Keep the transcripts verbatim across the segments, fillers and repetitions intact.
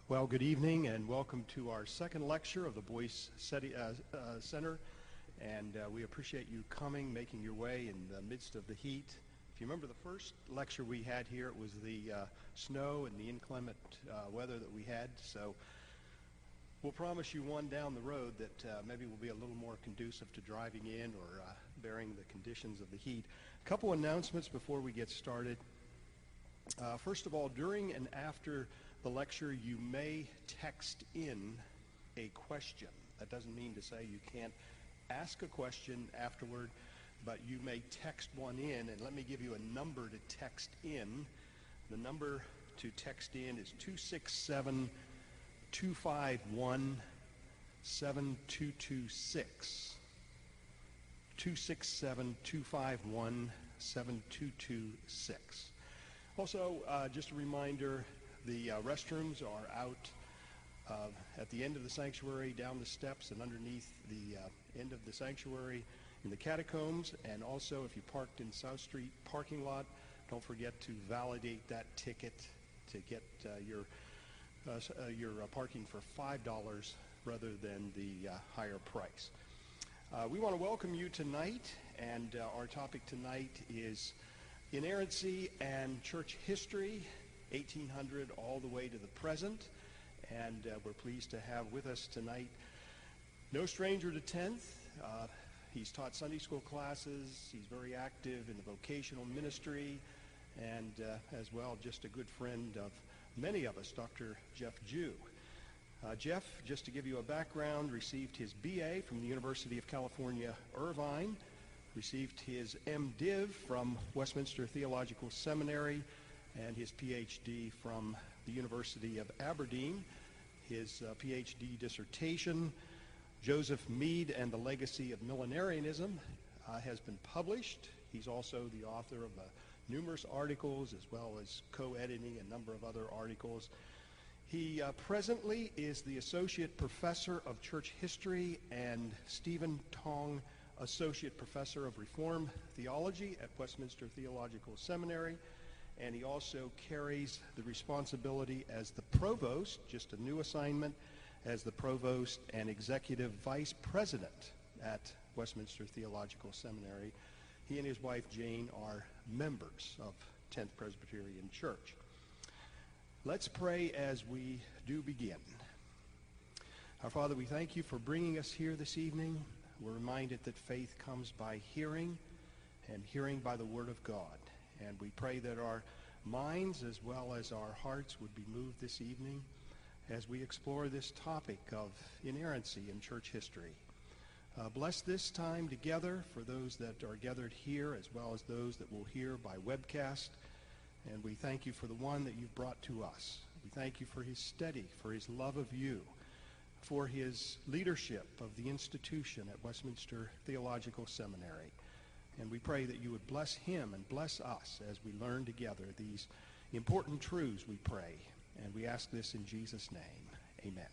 Well, good evening and welcome to our second lecture of the Boyce Seti, uh, uh, Center. And uh, we appreciate you coming, making your way in the midst of the heat. If you remember the first lecture we had here, it was the uh, snow and the inclement uh, weather that we had. So we'll promise you one down the road that uh, maybe will be a little more conducive to driving in or uh, bearing the conditions of the heat. A couple announcements before we get started. Uh, first of all, during and after the lecture, you may text in a question. That doesn't mean to say you can't ask a question afterward, but you may text one in, and let me give you a number to text in. The number to text in is two six seven, two five one, seven two two six. two six seven, two five one, seven two two six. Also, uh, just a reminder, the uh, restrooms are out uh, at the end of the sanctuary, down the steps, and underneath the uh, end of the sanctuary in the catacombs. And also, if you parked in South Street parking lot, don't forget to validate that ticket to get uh, your uh, uh, your uh, parking for five dollars rather than the uh, higher price. Uh, we want to welcome you tonight, and uh, our topic tonight is inerrancy and church history, eighteen hundred all the way to the present. And uh, we're pleased to have with us tonight no stranger to tenth. Uh, he's taught Sunday school classes. He's very active in the vocational ministry, and uh, as well, just a good friend of many of us, Doctor Jeff Jew. Uh, Jeff, just to give you a background, received his B A from the University of California, Irvine, received his M Div from Westminster Theological Seminary, and his P H D from the University of Aberdeen. His uh, P H D dissertation, Joseph Mead and the Legacy of Millenarianism, uh, has been published. He's also the author of uh, numerous articles, as well as co-editing a number of other articles. He uh, presently is the Associate Professor of Church History and Stephen Tong Associate Professor of Reformed Theology at Westminster Theological Seminary. And he also carries the responsibility as the provost, just a new assignment, as the provost and executive vice president at Westminster Theological Seminary. He and his wife Jane are members of tenth Presbyterian Church. Let's pray as we do begin. Our Father, we thank you for bringing us here this evening. We're reminded that faith comes by hearing, and hearing by the Word of God. And we pray that our minds as well as our hearts would be moved this evening as we explore this topic of inerrancy in church history. Uh, bless this time together for those that are gathered here as well as those that will hear by webcast. And we thank you for the one that you've brought to us. We thank you for his study, for his love of you, for his leadership of the institution at Westminster Theological Seminary. And we pray that you would bless him and bless us as we learn together these important truths, we pray. And we ask this in Jesus' name. Amen.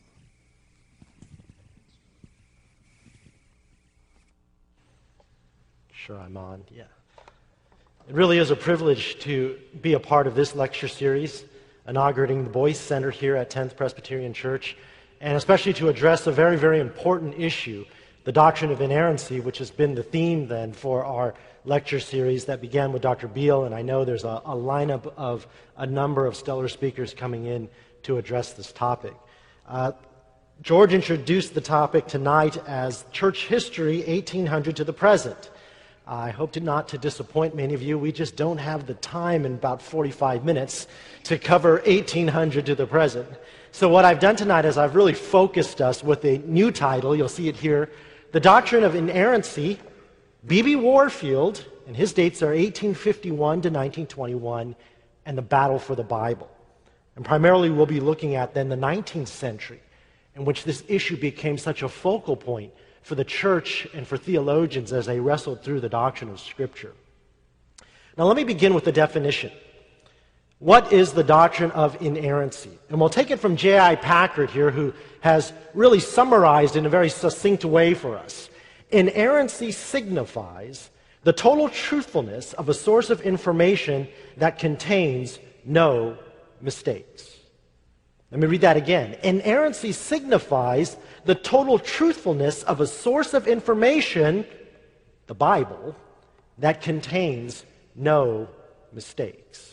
Sure, I'm on. Yeah. It really is a privilege to be a part of this lecture series, inaugurating the Boyce Center here at tenth Presbyterian Church, and especially to address a very, very important issue, the doctrine of inerrancy, which has been the theme then for our lecture series that began with Doctor Beal, and I know there's a, a lineup of a number of stellar speakers coming in to address this topic. Uh, George introduced the topic tonight as Church History eighteen hundred to the present. I hope to not to disappoint many of you. We just don't have the time in about forty-five minutes to cover eighteen hundred to the present. So what I've done tonight is I've really focused us with a new title. You'll see it here. The Doctrine of Inerrancy, B B Warfield, and his dates are eighteen fifty-one to nineteen twenty-one, and the Battle for the Bible. And primarily we'll be looking at then the nineteenth century, in which this issue became such a focal point for the church and for theologians as they wrestled through the doctrine of Scripture. Now let me begin with the definition. What is the doctrine of inerrancy? And we'll take it from J I Packer here, who has really summarized in a very succinct way for us. Inerrancy signifies the total truthfulness of a source of information that contains no mistakes. Let me read that again. Inerrancy signifies the total truthfulness of a source of information, the Bible, that contains no mistakes.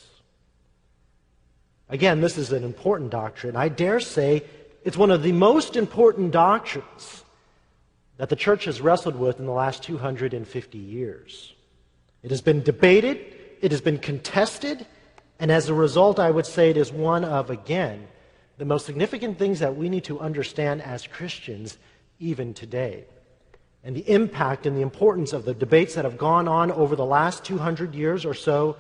Again, this is an important doctrine. I dare say it's one of the most important doctrines that the church has wrestled with in the last two hundred fifty years. It has been debated, it has been contested, and as a result, I would say it is one of, again, the most significant things that we need to understand as Christians even today. And the impact and the importance of the debates that have gone on over the last two hundred years or so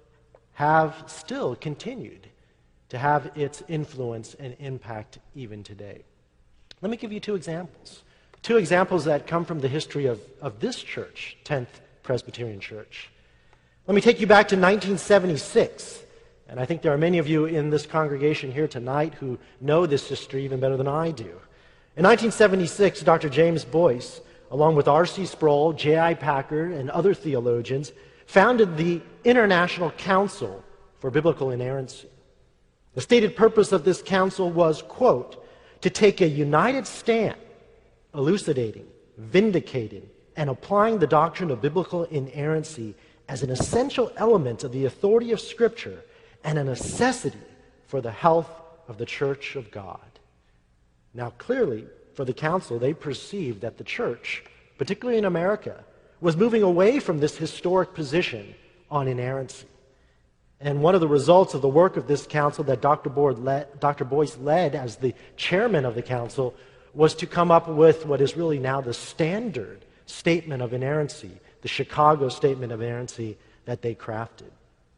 have still continued to have its influence and impact even today. Let me give you two examples. Two examples that come from the history of, of this church, tenth Presbyterian Church. Let me take you back to nineteen seventy-six. And I think there are many of you in this congregation here tonight who know this history even better than I do. In nineteen seventy-six, Doctor James Boyce, along with R C Sproul, J I Packer, and other theologians, founded the International Council for Biblical Inerrancy. The stated purpose of this council was, quote, to take a united stand, elucidating, vindicating, and applying the doctrine of biblical inerrancy as an essential element of the authority of Scripture and a necessity for the health of the Church of God. Now, clearly, for the council, they perceived that the church, particularly in America, was moving away from this historic position on inerrancy. And one of the results of the work of this council that Doctor Boyce led as the chairman of the council was to come up with what is really now the standard statement of inerrancy, the Chicago Statement of Inerrancy that they crafted.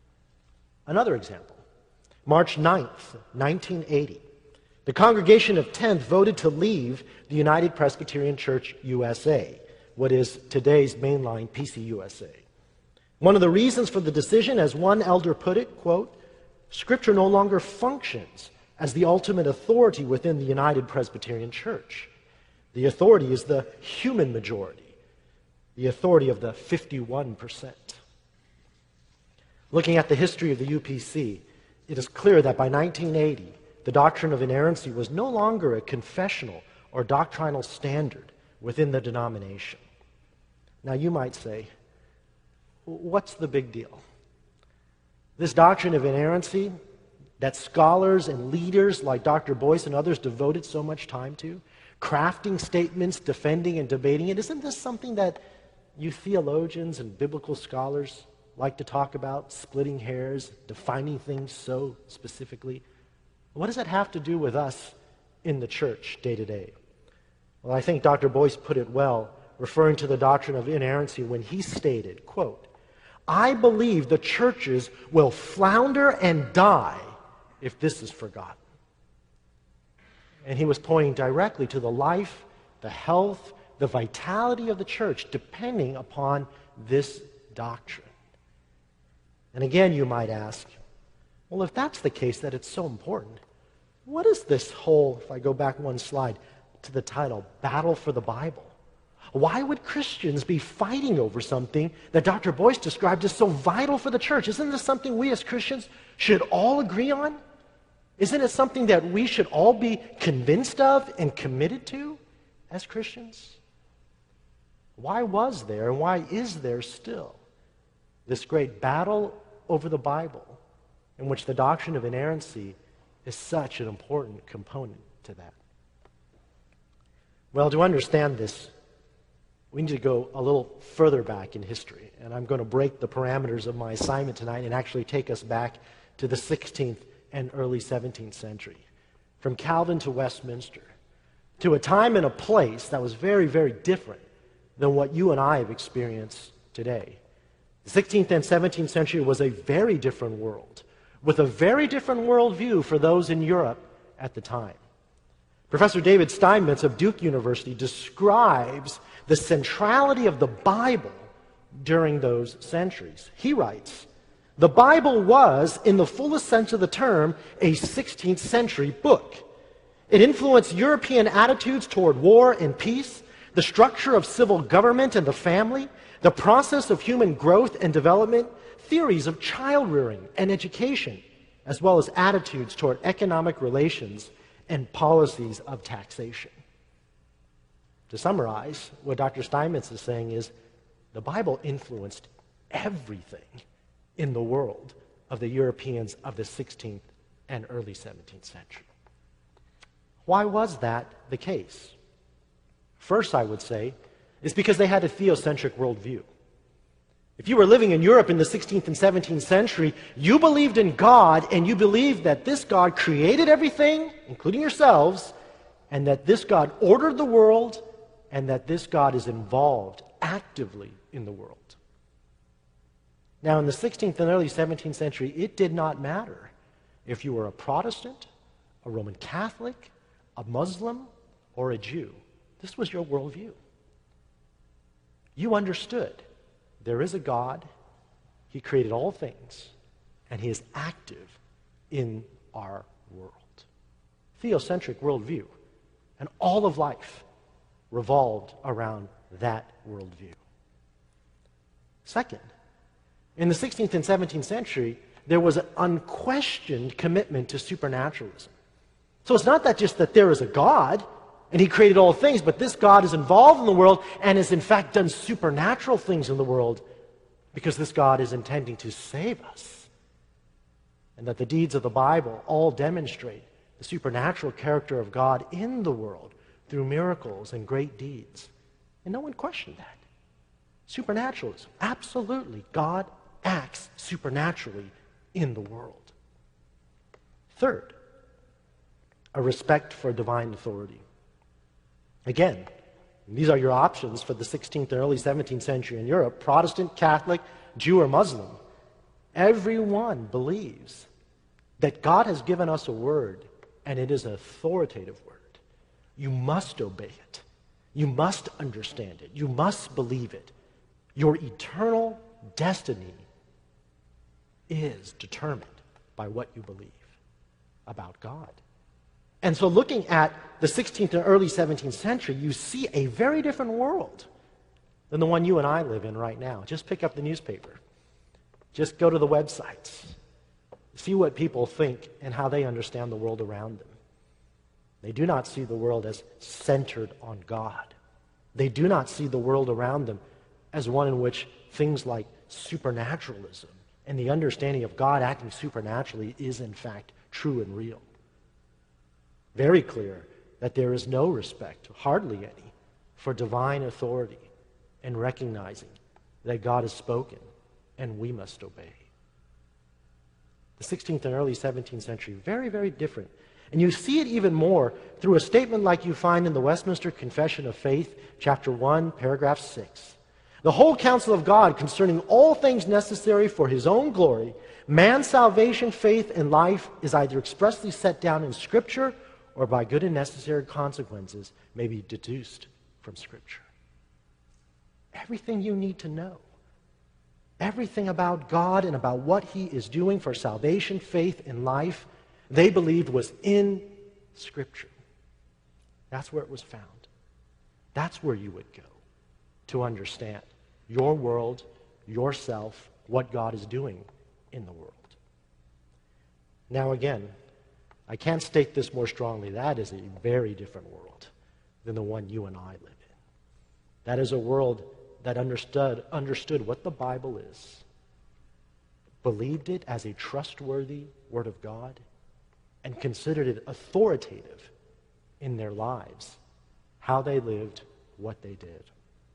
Another example, March ninth, nineteen eighty. The congregation of tenth voted to leave the United Presbyterian Church U S A, what is today's mainline P C U S A. One of the reasons for the decision, as one elder put it, quote, Scripture no longer functions as the ultimate authority within the United Presbyterian Church. The authority is the human majority, the authority of the fifty-one percent. Looking at the history of the U P C, it is clear that by nineteen eighty, the doctrine of inerrancy was no longer a confessional or doctrinal standard within the denomination. Now you might say, what's the big deal? This doctrine of inerrancy that scholars and leaders like Doctor Boyce and others devoted so much time to, crafting statements, defending and debating it, isn't this something that you theologians and biblical scholars like to talk about, splitting hairs, defining things so specifically? What does that have to do with us in the church day to day? Well, I think Doctor Boyce put it well, referring to the doctrine of inerrancy when he stated, quote, I believe the churches will flounder and die if this is forgotten. And he was pointing directly to the life, the health, the vitality of the church depending upon this doctrine. And again, you might ask, well, if that's the case, that it's so important, what is this whole, if I go back one slide to the title, Battle for the Bible? Why would Christians be fighting over something that Doctor Boyce described as so vital for the church? Isn't this something we as Christians should all agree on? Isn't it something that we should all be convinced of and committed to as Christians? Why was there and why is there still this great battle over the Bible in which the doctrine of inerrancy is such an important component to that? Well, to understand this, we need to go a little further back in history. And I'm going to break the parameters of my assignment tonight and actually take us back to the sixteenth and early seventeenth century, from Calvin to Westminster, to a time and a place that was very, very different than what you and I have experienced today. The sixteenth and seventeenth century was a very different world, with a very different worldview for those in Europe at the time. Professor David Steinmetz of Duke University describes the centrality of the Bible during those centuries. He writes, the Bible was, in the fullest sense of the term, a sixteenth century book. It influenced European attitudes toward war and peace, the structure of civil government and the family, the process of human growth and development, theories of child rearing and education, as well as attitudes toward economic relations and policies of taxation. To summarize, what Doctor Steinmetz is saying is the Bible influenced everything in the world of the Europeans of the sixteenth and early seventeenth century. Why was that the case? First, I would say, is because they had a theocentric worldview. If you were living in Europe in the sixteenth and seventeenth century, you believed in God, and you believed that this God created everything, including yourselves, and that this God ordered the world, and that this God is involved actively in the world. Now, in the sixteenth and early seventeenth century, it did not matter if you were a Protestant, a Roman Catholic, a Muslim, or a Jew. This was your worldview. You understood there is a God, He created all things, and He is active in our world. Theocentric worldview, and all of life revolved around that worldview. Second, in the sixteenth and seventeenth century, there was an unquestioned commitment to supernaturalism. So it's not that just that there is a God, and He created all things, but this God is involved in the world and has in fact done supernatural things in the world because this God is intending to save us. And that the deeds of the Bible all demonstrate the supernatural character of God in the world through miracles and great deeds. And no one questioned that. Supernaturalism, absolutely. God acts supernaturally in the world. Third, a respect for divine authority. Again, these are your options for the sixteenth and early seventeenth century in Europe: Protestant, Catholic, Jew, or Muslim. Everyone believes that God has given us a word, and it is an authoritative word. You must obey it. You must understand it. You must believe it. Your eternal destiny is determined by what you believe about God. And so looking at the sixteenth and early seventeenth century, you see a very different world than the one you and I live in right now. Just pick up the newspaper. Just go to the websites. See what people think and how they understand the world around them. They do not see the world as centered on God. They do not see the world around them as one in which things like supernaturalism and the understanding of God acting supernaturally is in fact true and real. Very clear that there is no respect, hardly any, for divine authority and recognizing that God has spoken and we must obey. The sixteenth and early seventeenth century, very, very different. And you see it even more through a statement like you find in the Westminster Confession of Faith, chapter one, paragraph six. The whole counsel of God concerning all things necessary for His own glory, man's salvation, faith, and life is either expressly set down in Scripture or by good and necessary consequences may be deduced from Scripture. Everything you need to know, everything about God and about what He is doing for salvation, faith, and life, they believed was in Scripture. That's where it was found. That's where you would go to understand your world, yourself, what God is doing in the world. Now again, I can't state this more strongly. That is a very different world than the one you and I live in. That is a world that understood, understood what the Bible is, believed it as a trustworthy Word of God, and considered it authoritative in their lives, how they lived, what they did.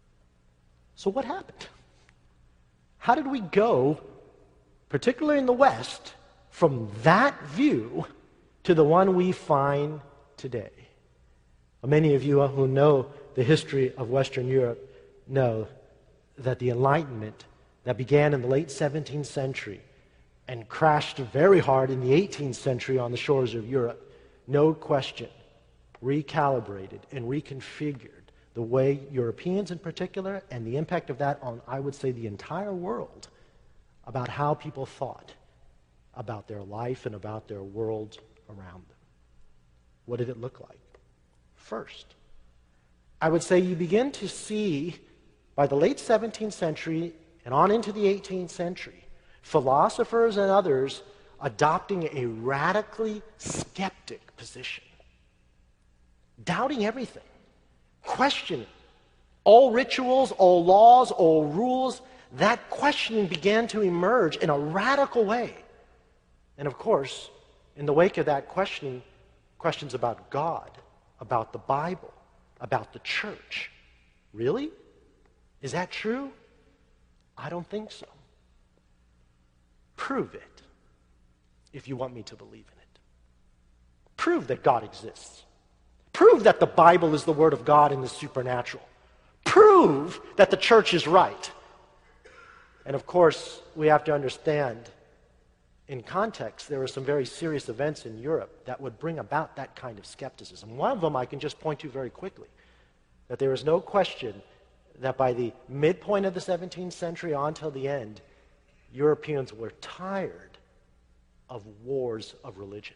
So what happened? How did we go, particularly in the West, from that view to the one we find today? Many of you who know the history of Western Europe know that the Enlightenment that began in the late seventeenth century and crashed very hard in the eighteenth century on the shores of Europe, no question, recalibrated and reconfigured the way Europeans in particular, and the impact of that on, I would say, the entire world, about how people thought about their life and about their world around them. What did it look like? First, I would say you begin to see, by the late seventeenth century and on into the eighteenth century, philosophers and others adopting a radically skeptic position, doubting everything, questioning all rituals, all laws, all rules. That questioning began to emerge in a radical way. And of course, in the wake of that questioning, questions about God, about the Bible, about the church. Really? Is that true? I don't think so. Prove it if you want me to believe in it. Prove that God exists. Prove that the Bible is the Word of God and the supernatural. Prove that the church is right. And of course, we have to understand, in context, there were some very serious events in Europe that would bring about that kind of skepticism. One of them I can just point to very quickly, that there is no question that by the midpoint of the seventeenth century on till the end, Europeans were tired of wars of religion.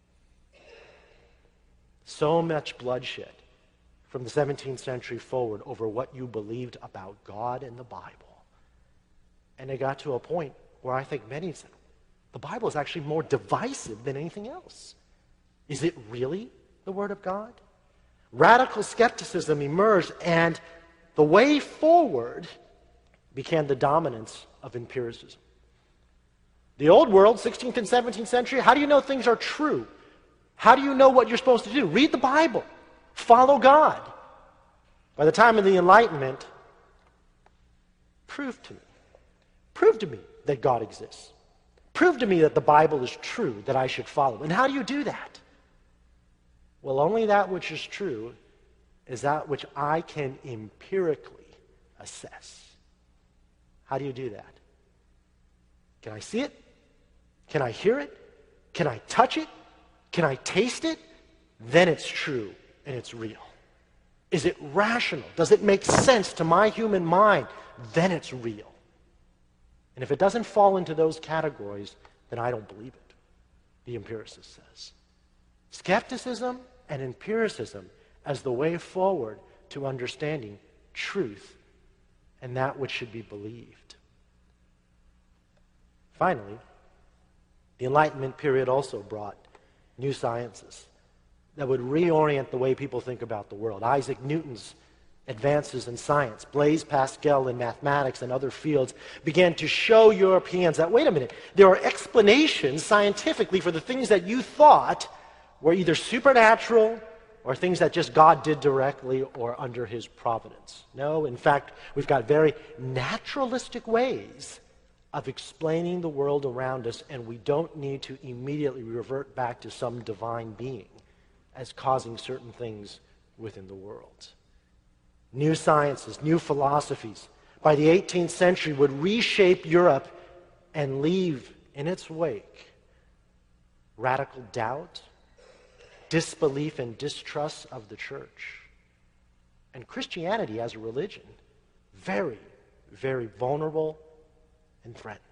So much bloodshed from the seventeenth century forward over what you believed about God and the Bible. And it got to a point where I think many said, the Bible is actually more divisive than anything else. Is it really the Word of God? Radical skepticism emerged, and the way forward became the dominance of empiricism. The old world, sixteenth and seventeenth century, how do you know things are true? How do you know what you're supposed to do? Read the Bible. Follow God. By the time of the Enlightenment, prove to me. Prove to me that God exists. Prove to me that the Bible is true, that I should follow. And how do you do that? Well, only that which is true is that which I can empirically assess. How do you do that? Can I see it? Can I hear it? Can I touch it? Can I taste it? Then it's true and it's real. Is it rational? Does it make sense to my human mind? Then it's real. And if it doesn't fall into those categories, then I don't believe it, the empiricist says. Skepticism and empiricism as the way forward to understanding truth and that which should be believed. Finally, the Enlightenment period also brought new sciences that would reorient the way people think about the world. Isaac Newton's advances in science, Blaise Pascal in mathematics and other fields began to show Europeans that, wait a minute, there are explanations scientifically for the things that you thought were either supernatural or things that just God did directly or under his providence. No, in fact, we've got very naturalistic ways of explaining the world around us, and we don't need to immediately revert back to some divine being as causing certain things within the world. New sciences, new philosophies, by the eighteenth century would reshape Europe and leave in its wake radical doubt, disbelief and distrust of the church, and Christianity as a religion, very, very vulnerable and threatened.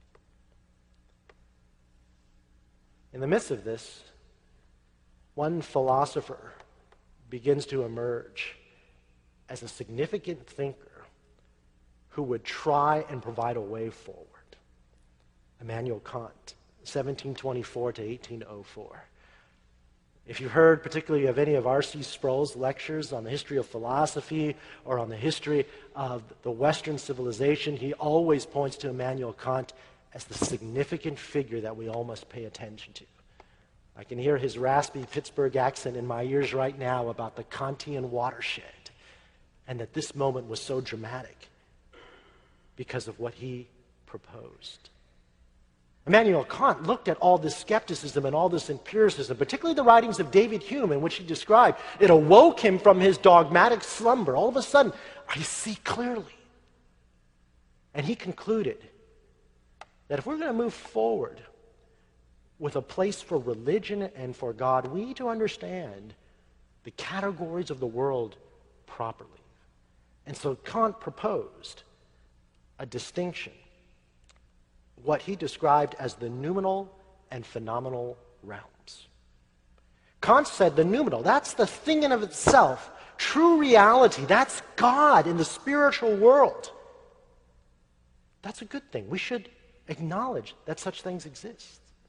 In the midst of this, one philosopher begins to emerge as a significant thinker who would try and provide a way forward. Immanuel Kant, seventeen twenty-four to eighteen oh four. If you've heard particularly of any of R C Sproul's lectures on the history of philosophy or on the history of the Western civilization, he always points to Immanuel Kant as the significant figure that we all must pay attention to. I can hear his raspy Pittsburgh accent in my ears right now about the Kantian watershed, and that this moment was so dramatic because of what he proposed. Immanuel Kant looked at all this skepticism and all this empiricism, particularly the writings of David Hume, in which he described it awoke him from his dogmatic slumber. All of a sudden, I see clearly. And he concluded that if we're going to move forward with a place for religion and for God, we need to understand the categories of the world properly. And so Kant proposed a distinction, what he described as the noumenal and phenomenal realms. Kant said the noumenal, that's the thing in of itself, true reality, that's God in the spiritual world. That's a good thing. We should acknowledge that such things exist.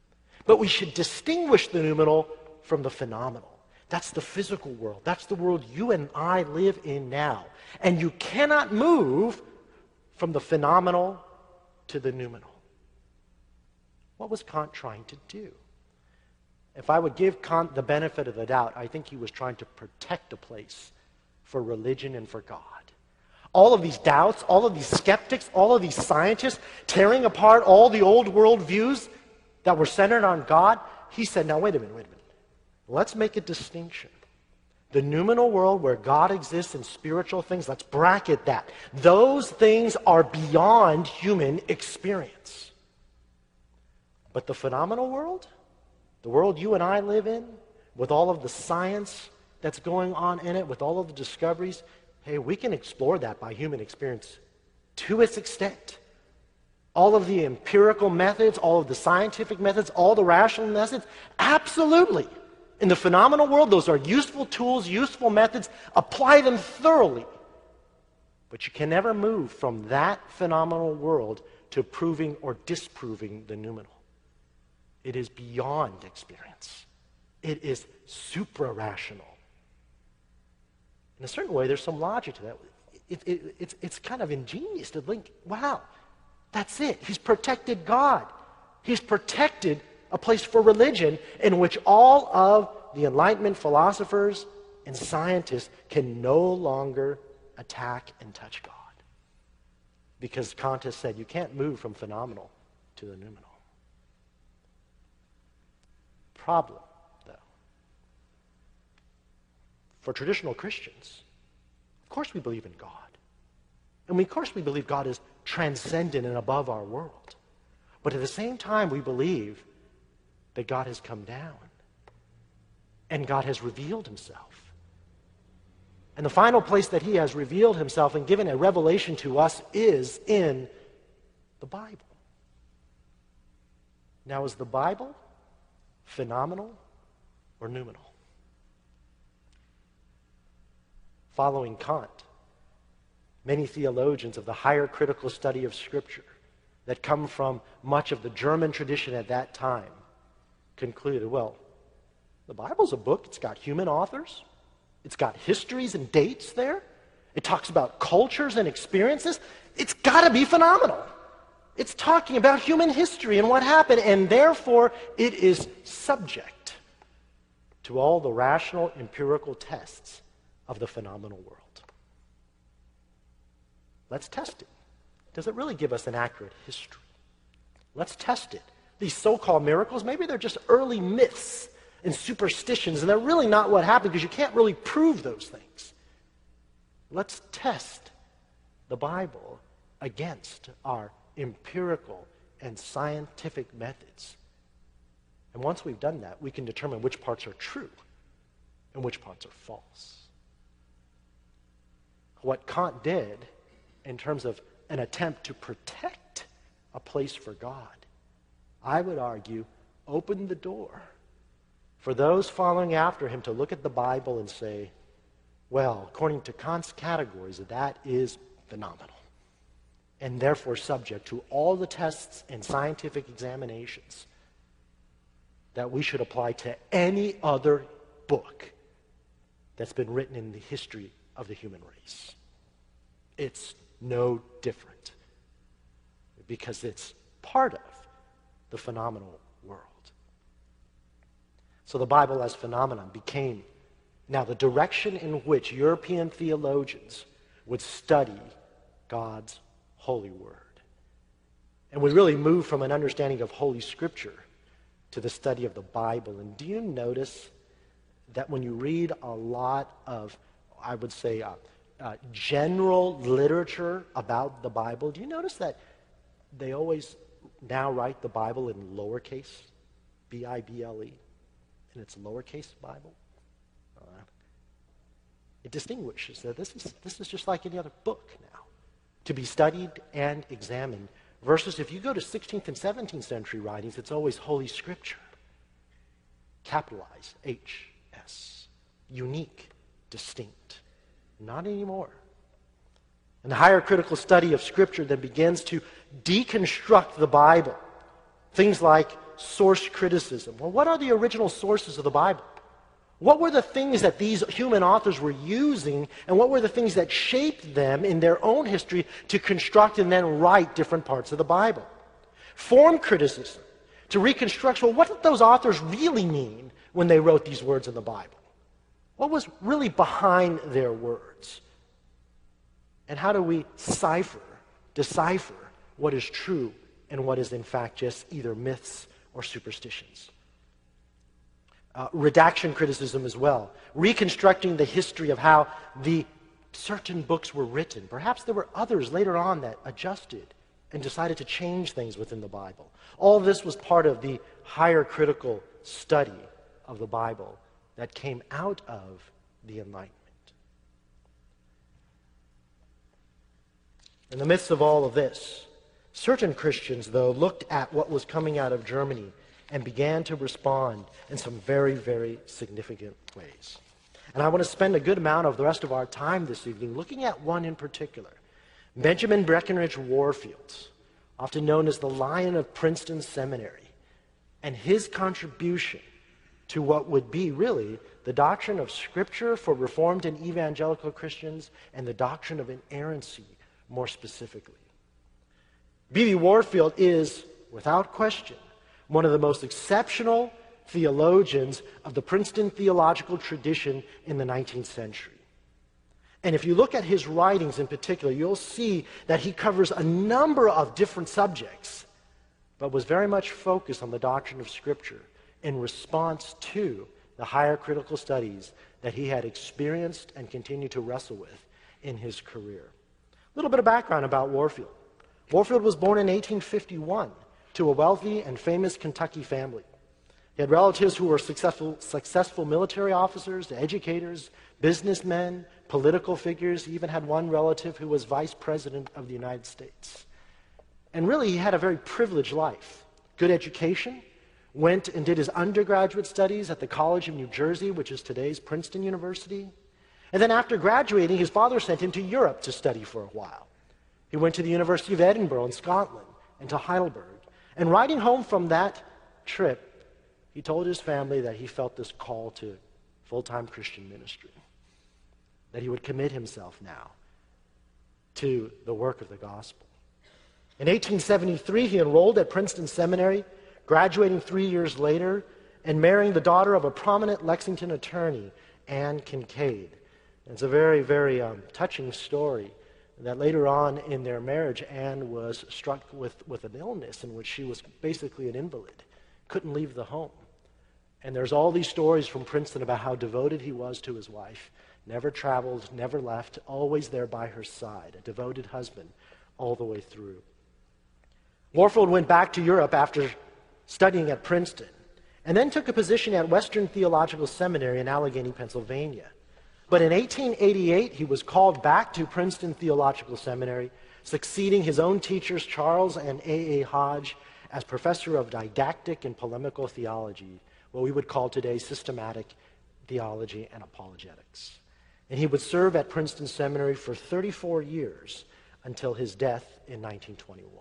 but we should distinguish the noumenal from the phenomenal. That's the physical world. That's the world you and I live in now. And you cannot move from the phenomenal to the noumenal. What was Kant trying to do? If I would give Kant the benefit of the doubt, I think he was trying to protect a place for religion and for God. All of these doubts, all of these skeptics, all of these scientists tearing apart all the old world views that were centered on God, he said, now wait a minute, wait a minute. Let's make a distinction. The noumenal world where God exists in spiritual things, let's bracket that. Those things are beyond human experience. But the phenomenal world, the world you and I live in, with all of the science that's going on in it, with all of the discoveries, hey, we can explore that by human experience to its extent. All of the empirical methods, all of the scientific methods, all the rational methods, absolutely. In the phenomenal world, those are useful tools, useful methods. Apply them thoroughly. But you can never move from that phenomenal world to proving or disproving the noumenal. It is beyond experience. It is supra-rational. In a certain way, there's some logic to that. It, it, it's, it's kind of ingenious to think, wow, that's it. He's protected God. He's protected a place for religion in which all of the Enlightenment philosophers and scientists can no longer attack and touch God. Because Kant has said you can't move from phenomenal to the noumenal. Problem, though. For traditional Christians, of course we believe in God. And we, of course we believe God is transcendent and above our world. But at the same time, we believe that God has come down and God has revealed himself. And the final place that he has revealed himself and given a revelation to us is in the Bible. Now, is the Bible phenomenal or noumenal? Following Kant, many theologians of the higher critical study of Scripture that come from much of the German tradition at that time concluded, well, the Bible's a book. It's got human authors. It's got histories and dates there. It talks about cultures and experiences. It's got to be phenomenal. It's talking about human history and what happened, and therefore it is subject to all the rational empirical tests of the phenomenal world. Let's test it. Does it really give us an accurate history? Let's test it. These so-called miracles, maybe they're just early myths and superstitions, and they're really not what happened because you can't really prove those things. Let's test the Bible against our empirical and scientific methods. And once we've done that, we can determine which parts are true and which parts are false. What Kant did in terms of an attempt to protect a place for God, I would argue, opened the door for those following after him to look at the Bible and say, well, according to Kant's categories, that is phenomenal, and therefore subject to all the tests and scientific examinations that we should apply to any other book that's been written in the history of the human race. It's no different because it's part of the phenomenal world. So the Bible as phenomenon became now the direction in which European theologians would study God's holy word. And we really moved from an understanding of Holy Scripture to the study of the Bible. And do you notice that when you read a lot of, I would say, uh, uh, general literature about the Bible, do you notice that they always now write the Bible in lowercase, B I B L E, and it's lowercase Bible? Uh, it distinguishes that this is, this is just like any other book now, to be studied and examined. Versus if you go to sixteenth and seventeenth century writings, it's always Holy Scripture. Capitalize, H S. Unique, distinct. Not anymore. And the higher critical study of Scripture then begins to deconstruct the Bible. Things like source criticism. Well, what are the original sources of the Bible? What were the things that these human authors were using, and what were the things that shaped them in their own history to construct and then write different parts of the Bible? Form criticism, to reconstruct, well, what did those authors really mean when they wrote these words in the Bible? What was really behind their words? And how do we cipher, decipher what is true and what is in fact just either myths or superstitions? Uh, redaction criticism as well, reconstructing the history of how the certain books were written. Perhaps there were others later on that adjusted and decided to change things within the Bible. All this was part of the higher critical study of the Bible that came out of the Enlightenment. In the midst of all of this, certain Christians, though, looked at what was coming out of Germany and began to respond in some very, very significant ways. And I want to spend a good amount of the rest of our time this evening looking at one in particular, Benjamin Breckinridge Warfield, often known as the Lion of Princeton Seminary, and his contribution to what would be really the doctrine of Scripture for Reformed and evangelical Christians and the doctrine of inerrancy more specifically. B B Warfield is, without question, one of the most exceptional theologians of the Princeton theological tradition in the nineteenth century. And if you look at his writings in particular, you'll see that he covers a number of different subjects, but was very much focused on the doctrine of Scripture in response to the higher critical studies that he had experienced and continued to wrestle with in his career. A little bit of background about Warfield. Warfield was born in eighteen fifty-one to a wealthy and famous Kentucky family. He had relatives who were successful, successful military officers, educators, businessmen, political figures. He even had one relative who was vice president of the United States. And really, he had a very privileged life. Good education, went and did his undergraduate studies at the College of New Jersey, which is today's Princeton University. And then after graduating, his father sent him to Europe to study for a while. He went to the University of Edinburgh in Scotland and to Heidelberg. And riding home from that trip, he told his family that he felt this call to full-time Christian ministry, that he would commit himself now to the work of the gospel. In eighteen seventy-three, he enrolled at Princeton Seminary, graduating three years later, and marrying the daughter of a prominent Lexington attorney, Anne Kincaid. It's a very, very um, touching story that later on in their marriage, Anne was struck with, with an illness in which she was basically an invalid, couldn't leave the home. And there's all these stories from Princeton about how devoted he was to his wife, never traveled, never left, always there by her side, a devoted husband all the way through. Warfield went back to Europe after studying at Princeton, and then took a position at Western Theological Seminary in Allegheny, Pennsylvania. But in eighteen eighty-eight, he was called back to Princeton Theological Seminary, succeeding his own teachers, Charles and A A Hodge, as professor of didactic and polemical theology, what we would call today systematic theology and apologetics. And he would serve at Princeton Seminary for thirty-four years until his death in nineteen twenty-one.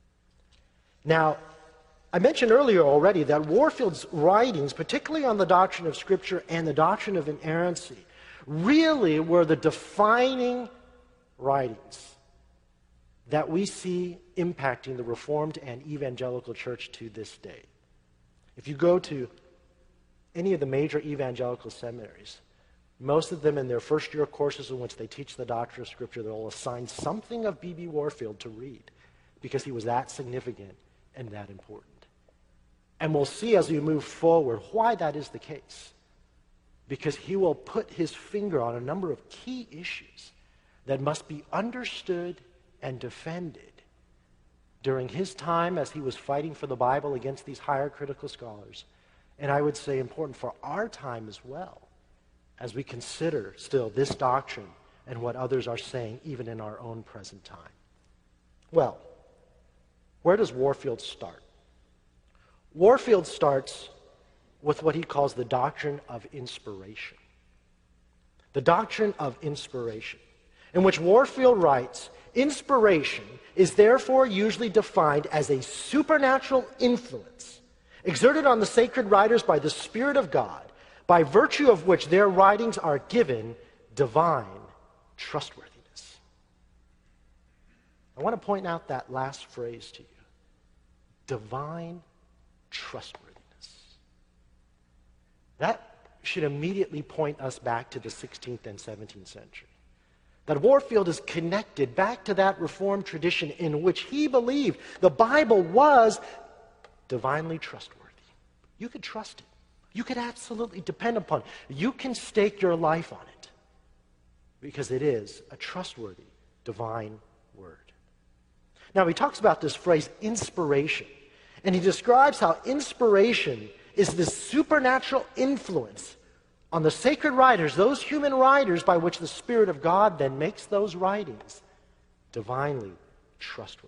Now, I mentioned earlier already that Warfield's writings, particularly on the doctrine of Scripture and the doctrine of inerrancy, really were the defining writings that we see impacting the Reformed and Evangelical Church to this day. If you go to any of the major evangelical seminaries, most of them in their first year courses in which they teach the doctrine of Scripture, they'll assign something of B B Warfield to read because he was that significant and that important. And we'll see as we move forward why that is the case. Because he will put his finger on a number of key issues that must be understood and defended during his time as he was fighting for the Bible against these higher critical scholars. And I would say important for our time as well, as we consider still this doctrine and what others are saying even in our own present time. Well, where does Warfield start? Warfield starts with what he calls the doctrine of inspiration. The doctrine of inspiration, in which Warfield writes, inspiration is therefore usually defined as a supernatural influence exerted on the sacred writers by the Spirit of God, by virtue of which their writings are given divine trustworthiness. I want to point out that last phrase to you. Divine trustworthiness. That should immediately point us back to the sixteenth and seventeenth century. That Warfield is connected back to that Reformed tradition in which he believed the Bible was divinely trustworthy. You could trust it. You could absolutely depend upon it. You can stake your life on it because it is a trustworthy divine word. Now, he talks about this phrase, inspiration, and he describes how inspiration is this supernatural influence on the sacred writers, those human writers by which the Spirit of God then makes those writings divinely trustworthy.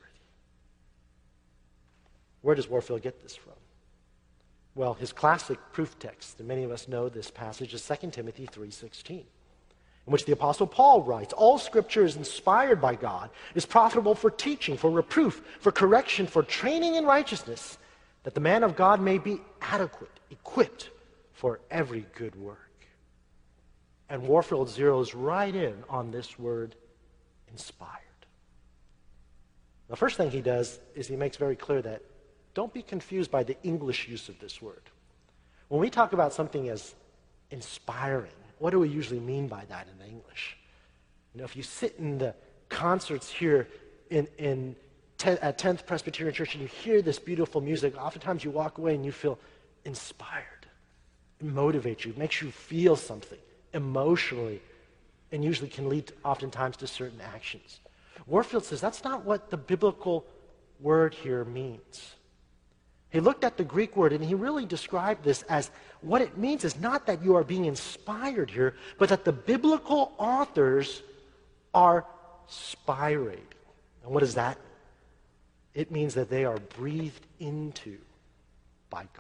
Where does Warfield get this from? Well, his classic proof text, and many of us know this passage, is Second Timothy three sixteen, in which the Apostle Paul writes, all Scripture is inspired by God, is profitable for teaching, for reproof, for correction, for training in righteousness, that the man of God may be adequate, equipped for every good work. And Warfield zeroes right in on this word, inspired. The first thing he does is he makes very clear that don't be confused by the English use of this word. When we talk about something as inspiring, what do we usually mean by that in English? You know, if you sit in the concerts here in, in ten, at tenth Presbyterian Church and you hear this beautiful music, oftentimes you walk away and you feel inspired. It motivates you, it makes you feel something emotionally, and usually can lead to, oftentimes to certain actions. Warfield says that's not what the biblical word here means. He looked at the Greek word and he really described this as what it means is not that you are being inspired here, but that the biblical authors are spirating. And what does that mean? It means that they are breathed into by God.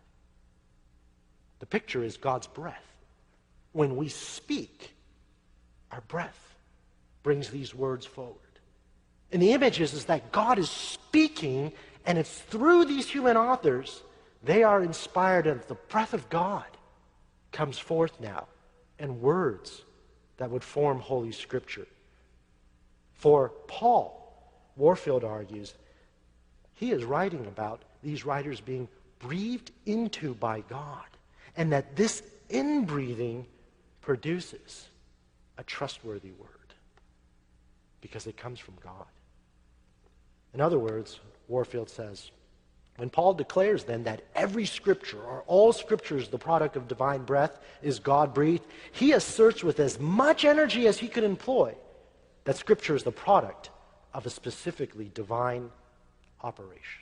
The picture is God's breath. When we speak, our breath brings these words forward. And the image is, is that God is speaking, and it's through these human authors, they are inspired, and the breath of God comes forth now, and words that would form Holy Scripture. For Paul, Warfield argues, he is writing about these writers being breathed into by God, and that this inbreathing produces a trustworthy word because it comes from God. In other words, Warfield says, when Paul declares then that every scripture or all scripture is the product of divine breath, is God-breathed, he asserts with as much energy as he could employ that scripture is the product of a specifically divine operation.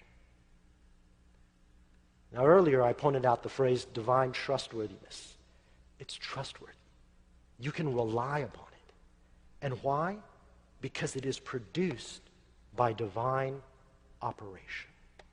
Now earlier I pointed out the phrase divine trustworthiness. It's trustworthy. You can rely upon it. And why? Because it is produced by divine operation.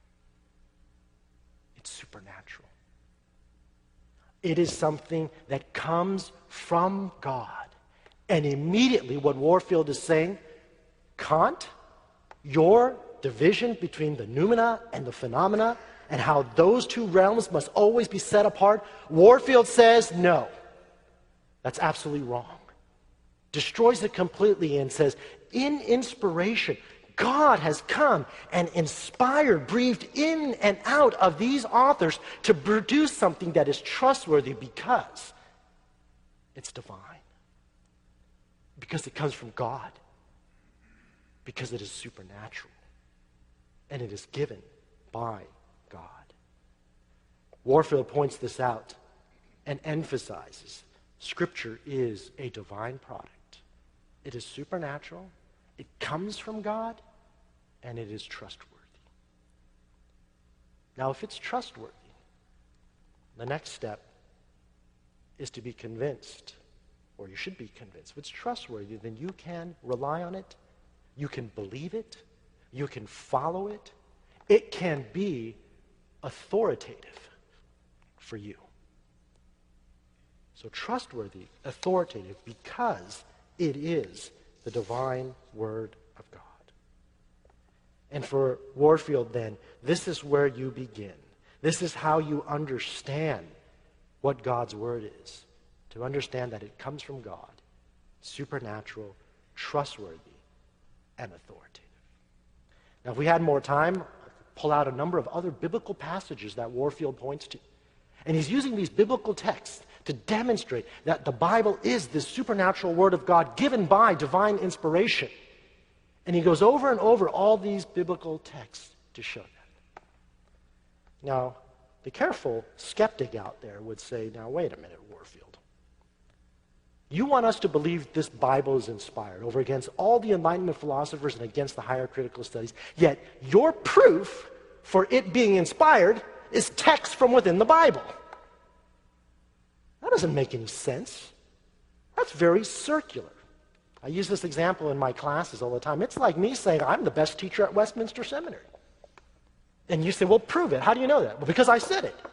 It's supernatural. It is something that comes from God. And immediately what Warfield is saying, Kant, your division between the noumena and the phenomena and how those two realms must always be set apart, Warfield says no. That's absolutely wrong. Destroys it completely and says, in inspiration, God has come and inspired, breathed in and out of these authors to produce something that is trustworthy because it's divine. Because it comes from God. Because it is supernatural. And it is given by God. Warfield points this out and emphasizes Scripture is a divine product. It is supernatural, it comes from God, and it is trustworthy. Now, if it's trustworthy, the next step is to be convinced, or you should be convinced. If it's trustworthy, then you can rely on it, you can believe it, you can follow it. It can be authoritative for you. So trustworthy, authoritative, because it is the divine Word of God. And for Warfield then, this is where you begin. This is how you understand what God's word is. To understand that it comes from God, supernatural, trustworthy, and authoritative. Now, if we had more time, I'd pull out a number of other biblical passages that Warfield points to. And he's using these biblical texts to demonstrate that the Bible is this supernatural word of God given by divine inspiration. And he goes over and over all these biblical texts to show that. Now, the careful skeptic out there would say, now wait a minute, Warfield. You want us to believe this Bible is inspired over against all the Enlightenment philosophers and against the higher critical studies, yet your proof for it being inspired is text from within the Bible. That doesn't make any sense. That's very circular. I use this example in my classes all the time. It's like me saying, I'm the best teacher at Westminster Seminary. And you say, well, prove it. How do you know that? Well, because I said it.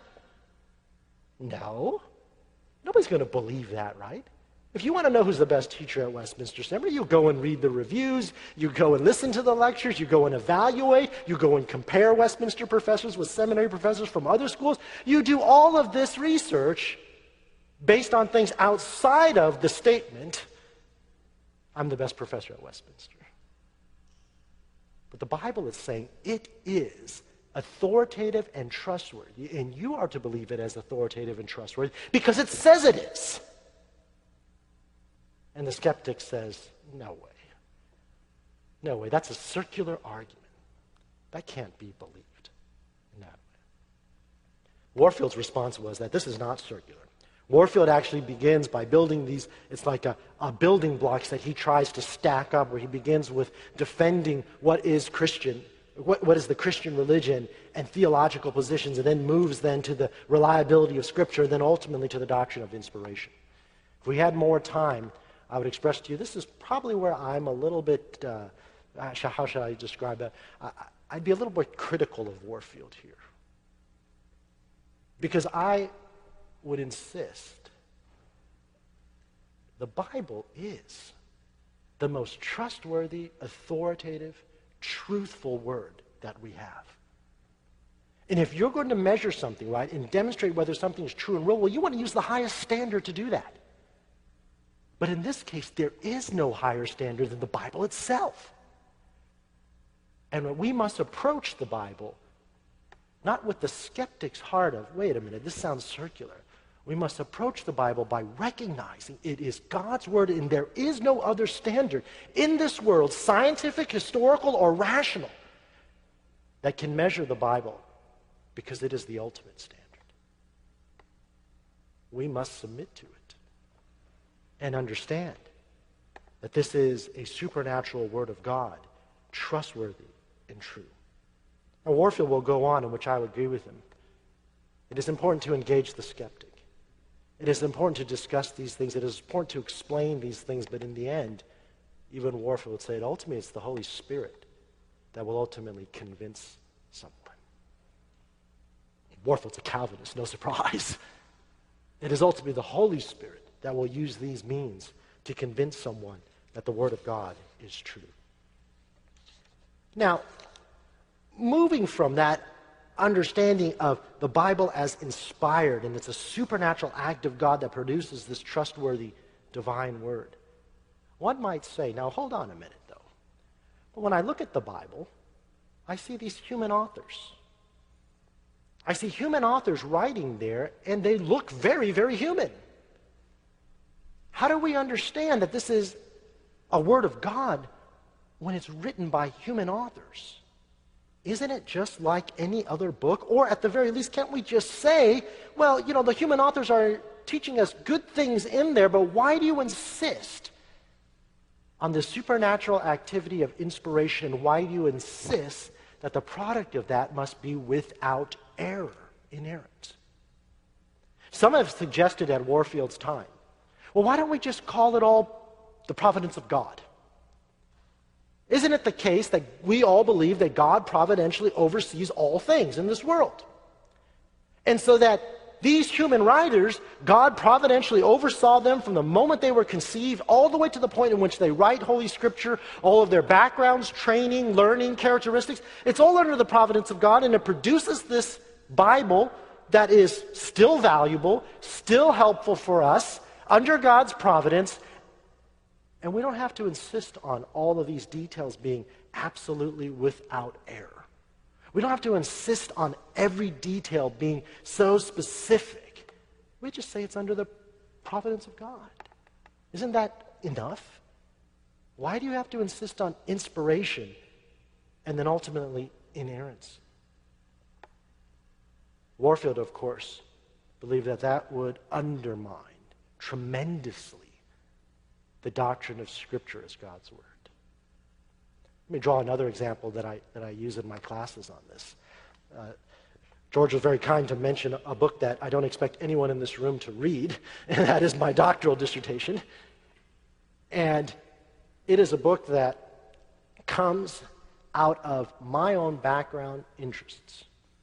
No. Nobody's going to believe that, right? If you want to know who's the best teacher at Westminster Seminary, you go and read the reviews, you go and listen to the lectures, you go and evaluate, you go and compare Westminster professors with seminary professors from other schools. You do all of this research based on things outside of the statement, I'm the best professor at Westminster. But the Bible is saying it is authoritative and trustworthy, and you are to believe it as authoritative and trustworthy because it says it is. And the skeptic says, no way. No way. That's a circular argument. That can't be believed in that way. Warfield's response was that this is not circular. Warfield actually begins by building these, it's like a, a building blocks that he tries to stack up, where he begins with defending what is Christian, what, what is the Christian religion and theological positions, and then moves then to the reliability of Scripture, and then ultimately to the doctrine of inspiration. If we had more time, I would express to you, this is probably where I'm a little bit, uh, how should I describe that? I, I'd be a little bit critical of Warfield here. Because I would insist the Bible is the most trustworthy, authoritative, truthful word that we have. And if you're going to measure something, right, and demonstrate whether something is true and real, well, you want to use the highest standard to do that. But in this case, there is no higher standard than the Bible itself. And we must approach the Bible not with the skeptic's heart of, wait a minute, this sounds circular. We must approach the Bible by recognizing it is God's word and there is no other standard in this world, scientific, historical, or rational, that can measure the Bible because it is the ultimate standard. We must submit to it and understand that this is a supernatural word of God, trustworthy and true. Now, Warfield will go on, in which I would agree with him. It is important to engage the skeptic. It is important to discuss these things. It is important to explain these things, but in the end, even Warfield would say that ultimately it's the Holy Spirit that will ultimately convince someone. Warfield's a Calvinist, no surprise. It is ultimately the Holy Spirit that will use these means to convince someone that the Word of God is true. Now, moving from that understanding of the Bible as inspired, and it's a supernatural act of God that produces this trustworthy divine word, one might say, now hold on a minute though. But when I look at the Bible, I see these human authors. I see human authors writing there, and they look very, very human. How do we understand that this is a word of God when it's written by human authors? Isn't it just like any other book? Or at the very least, can't we just say, well, you know, the human authors are teaching us good things in there, but why do you insist on the supernatural activity of inspiration? Why do you insist that the product of that must be without error, inerrant? Some have suggested at Warfield's time, well, why don't we just call it all the providence of God? Isn't it the case that we all believe that God providentially oversees all things in this world? And so that these human writers, God providentially oversaw them from the moment they were conceived all the way to the point in which they write Holy Scripture, all of their backgrounds, training, learning, characteristics. It's all under the providence of God, and it produces this Bible that is still valuable, still helpful for us, under God's providence, and we don't have to insist on all of these details being absolutely without error. We don't have to insist on every detail being so specific. We just say it's under the providence of God. Isn't that enough? Why do you have to insist on inspiration and then ultimately inerrancy? Warfield, of course, believed that that would undermine tremendously the doctrine of Scripture as God's Word. Let me draw another example that I, that I use in my classes on this. Uh, George was very kind to mention a book that I don't expect anyone in this room to read, and that is my doctoral dissertation. And it is a book that comes out of my own background interests.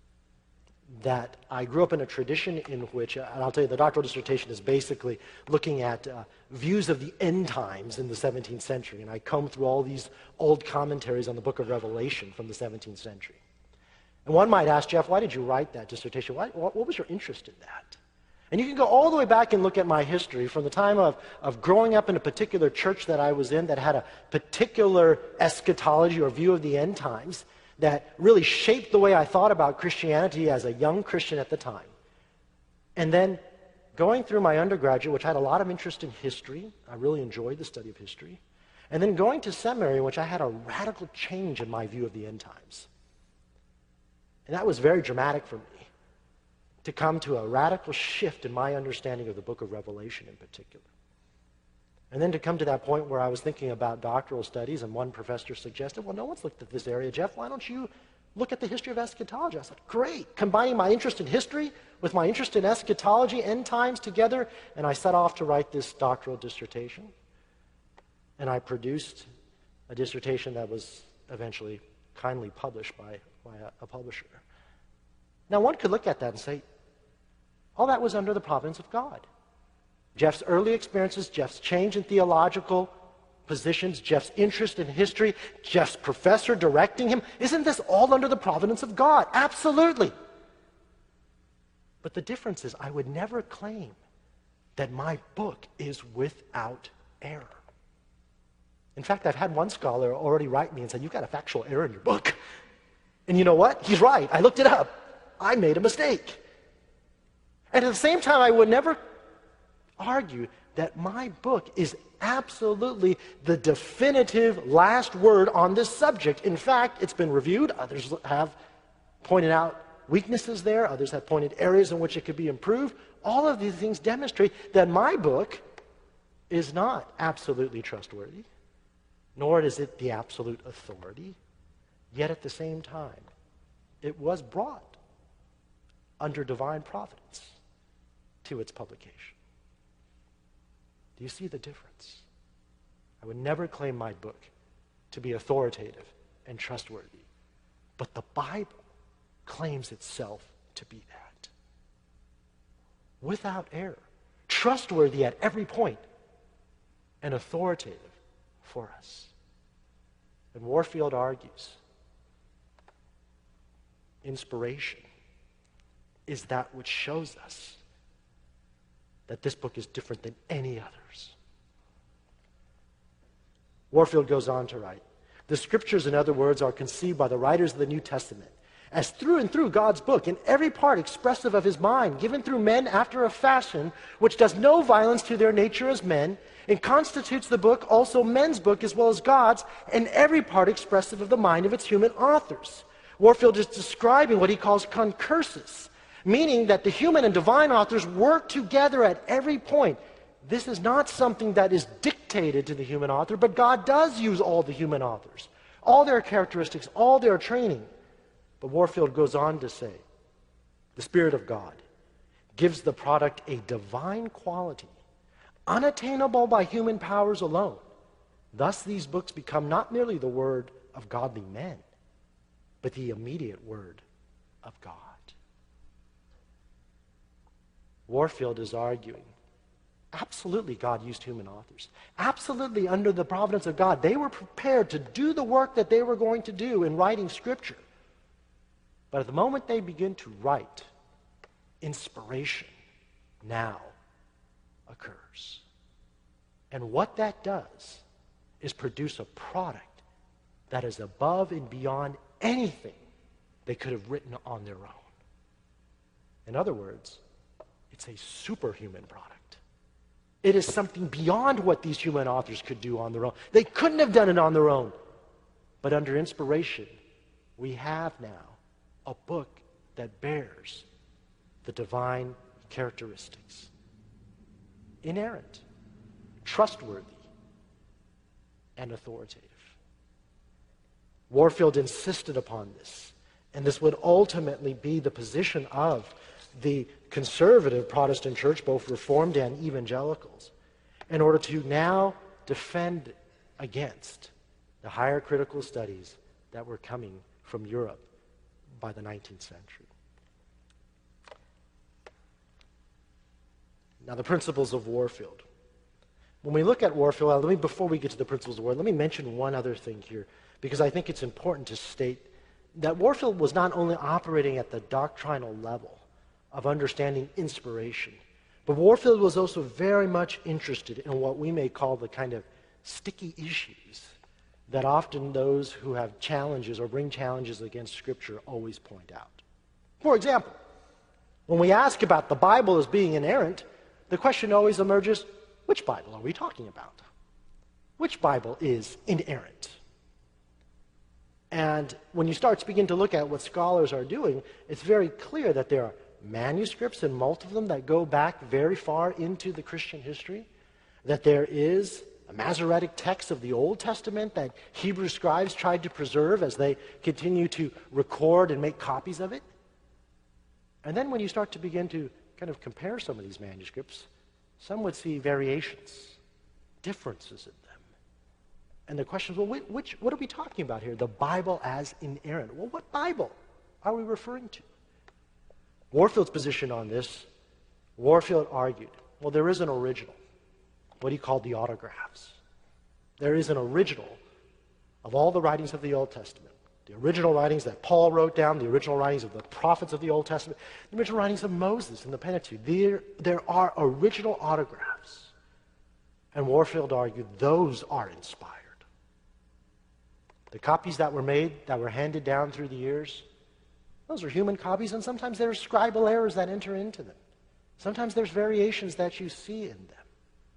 That I grew up in a tradition in which, and I'll tell you, the doctoral dissertation is basically looking at uh, views of the end times in the seventeenth century. And I comb through all these old commentaries on the book of Revelation from the seventeenth century. And one might ask, Jeff, why did you write that dissertation? Why, what, what was your interest in that? And you can go all the way back and look at my history from the time of, of growing up in a particular church that I was in that had a particular eschatology or view of the end times that really shaped the way I thought about Christianity as a young Christian at the time. And then going through my undergraduate, which had a lot of interest in history, I really enjoyed the study of history, and then going to seminary, in which I had a radical change in my view of the end times. And that was very dramatic for me, to come to a radical shift in my understanding of the book of Revelation in particular. And then to come to that point where I was thinking about doctoral studies, and one professor suggested, well, no one's looked at this area, Jeff. Why don't you look at the history of eschatology? I said, great. Combining my interest in history with my interest in eschatology, end times together, and I set off to write this doctoral dissertation. And I produced a dissertation that was eventually kindly published by, by a, a publisher. Now, one could look at that and say, all that was under the providence of God. Jeff's early experiences, Jeff's change in theological positions, Jeff's interest in history, Jeff's professor directing him. Isn't this all under the providence of God? Absolutely. But the difference is I would never claim that my book is without error. In fact, I've had one scholar already write me and say, you've got a factual error in your book. And you know what? He's right. I looked it up. I made a mistake. And at the same time, I would never argue that my book is absolutely the definitive last word on this subject. In fact, it's been reviewed. Others have pointed out weaknesses there. Others have pointed areas in which it could be improved. All of these things demonstrate that my book is not absolutely trustworthy, nor is it the absolute authority. Yet at the same time, it was brought under divine providence to its publication. Do you see the difference? I would never claim my book to be authoritative and trustworthy, but the Bible claims itself to be that. Without error, trustworthy at every point, and authoritative for us. And Warfield argues, inspiration is that which shows us that this book is different than any others. Warfield goes on to write, the scriptures, in other words, are conceived by the writers of the New Testament as through and through God's book, in every part expressive of his mind, given through men after a fashion which does no violence to their nature as men, and constitutes the book also men's book as well as God's, and every part expressive of the mind of its human authors. Warfield is describing what he calls concursus, meaning that the human and divine authors work together at every point. This is not something that is dictated to the human author, but God does use all the human authors, all their characteristics, all their training. But Warfield goes on to say, the Spirit of God gives the product a divine quality, unattainable by human powers alone. Thus these books become not merely the word of godly men, but the immediate word of God. Warfield is arguing, absolutely God used human authors. Absolutely under the providence of God, they were prepared to do the work that they were going to do in writing Scripture. But at the moment they begin to write, inspiration now occurs. And what that does is produce a product that is above and beyond anything they could have written on their own. In other words, it's a superhuman product. It is something beyond what these human authors could do on their own. They couldn't have done it on their own. But under inspiration, we have now a book that bears the divine characteristics. Inerrant, trustworthy, and authoritative. Warfield insisted upon this, and this would ultimately be the position of the conservative Protestant church, both Reformed and evangelicals, in order to now defend against the higher critical studies that were coming from Europe by the nineteenth century. Now, the principles of Warfield. When we look at Warfield, let me, before we get to the principles of Warfield, let me mention one other thing here, because I think it's important to state that Warfield was not only operating at the doctrinal level of understanding inspiration, but Warfield was also very much interested in what we may call the kind of sticky issues that often those who have challenges or bring challenges against Scripture always point out. For example, when we ask about the Bible as being inerrant, the question always emerges, which Bible are we talking about? Which Bible is inerrant? And when you start to begin to look at what scholars are doing, it's very clear that there are manuscripts, and most of them that go back very far into the Christian history, that there is a Masoretic text of the Old Testament that Hebrew scribes tried to preserve as they continue to record and make copies of it. And then when you start to begin to kind of compare some of these manuscripts, some would see variations, differences in them. And the question is, well, which, what are we talking about here? The Bible as inerrant. Well, what Bible are we referring to? Warfield's position on this, Warfield argued, well, there is an original, what he called the autographs. There is an original of all the writings of the Old Testament. The original writings that Paul wrote down, the original writings of the prophets of the Old Testament, the original writings of Moses in the Pentateuch. There, there are original autographs. And Warfield argued those are inspired. The copies that were made, that were handed down through the years, those are human copies, and sometimes there are scribal errors that enter into them. Sometimes there's variations that you see in them.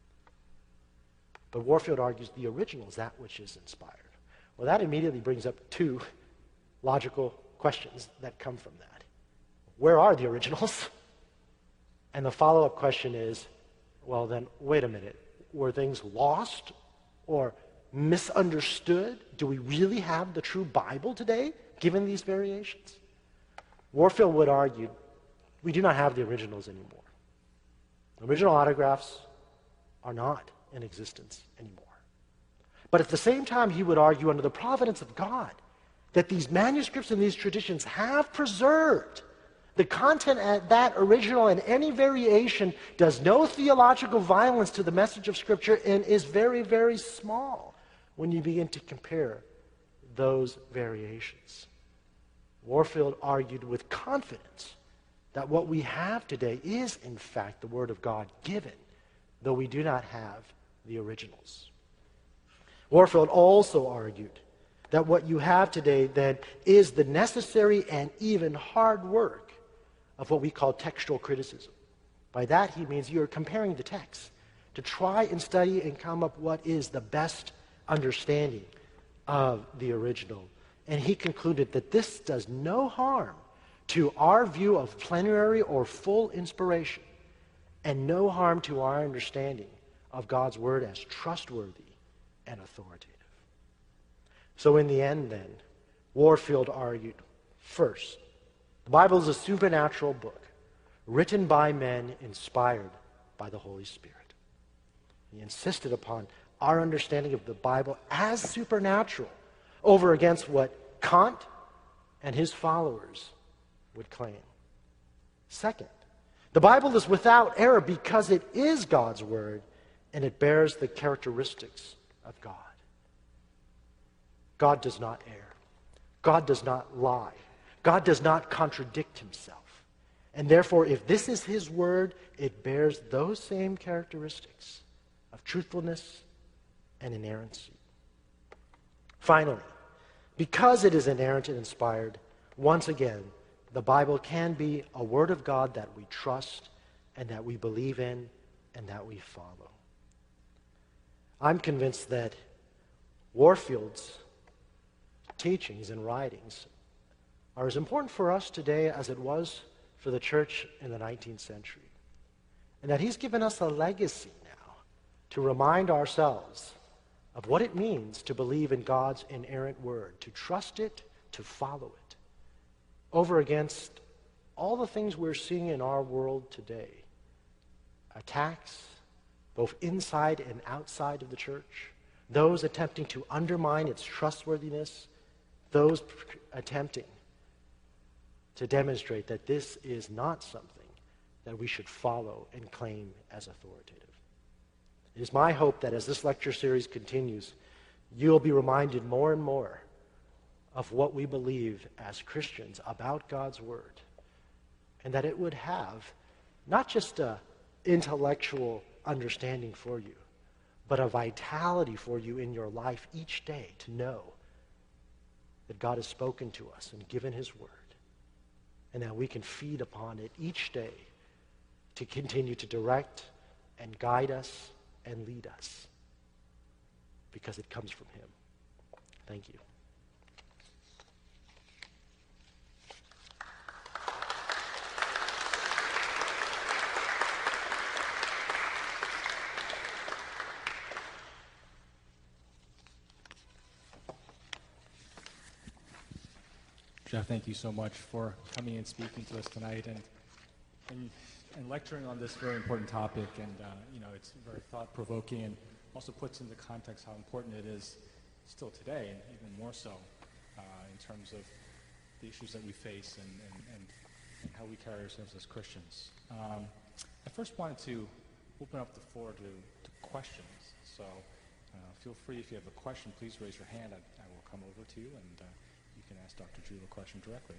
But Warfield argues the original is that which is inspired. Well, that immediately brings up two logical questions that come from that. Where are the originals? And the follow-up question is, well then, wait a minute. Were things lost or misunderstood? Do we really have the true Bible today, given these variations? Warfield would argue, we do not have the originals anymore. Original autographs are not in existence anymore. But at the same time, he would argue under the providence of God that these manuscripts and these traditions have preserved the content at that original, and any variation does no theological violence to the message of Scripture and is very, very small when you begin to compare those variations. Warfield argued with confidence that what we have today is, in fact, the Word of God given, though we do not have the originals. Warfield also argued that what you have today then is the necessary and even hard work of what we call textual criticism. By that he means you're comparing the text to try and study and come up what is the best understanding of the original. And he concluded that this does no harm to our view of plenary or full inspiration, and no harm to our understanding of God's Word as trustworthy and authoritative. So in the end then, Warfield argued, first, the Bible is a supernatural book written by men inspired by the Holy Spirit. He insisted upon our understanding of the Bible as supernatural over against what Kant and his followers would claim. Second, the Bible is without error because it is God's Word and it bears the characteristics of God. God does not err. God does not lie. God does not contradict himself. And therefore, if this is his word, it bears those same characteristics of truthfulness and inerrancy. Finally, because it is inerrant and inspired, once again, the Bible can be a word of God that we trust and that we believe in and that we follow. I'm convinced that Warfield's teachings and writings are as important for us today as it was for the church in the nineteenth century. And that he's given us a legacy now to remind ourselves of what it means to believe in God's inerrant word, to trust it, to follow it, over against all the things we're seeing in our world today. Attacks, both inside and outside of the church, those attempting to undermine its trustworthiness, those attempting to demonstrate that this is not something that we should follow and claim as authoritative. It is my hope that as this lecture series continues, you'll be reminded more and more of what we believe as Christians about God's Word, and that it would have not just an intellectual understanding for you, but a vitality for you in your life each day to know that God has spoken to us and given his Word, and that we can feed upon it each day to continue to direct and guide us and lead us, because it comes from him. Thank you. Jeff, thank you so much for coming and speaking to us tonight and and, and lecturing on this very important topic. And uh, you know, it's very thought-provoking and also puts into context how important it is still today, and even more so uh, in terms of the issues that we face and, and, and, and how we carry ourselves as Christians. Um, I first wanted to open up the floor to, to questions. So uh, feel free, if you have a question, please raise your hand. I, I will come over to you and uh, you can ask Doctor Drew a question directly.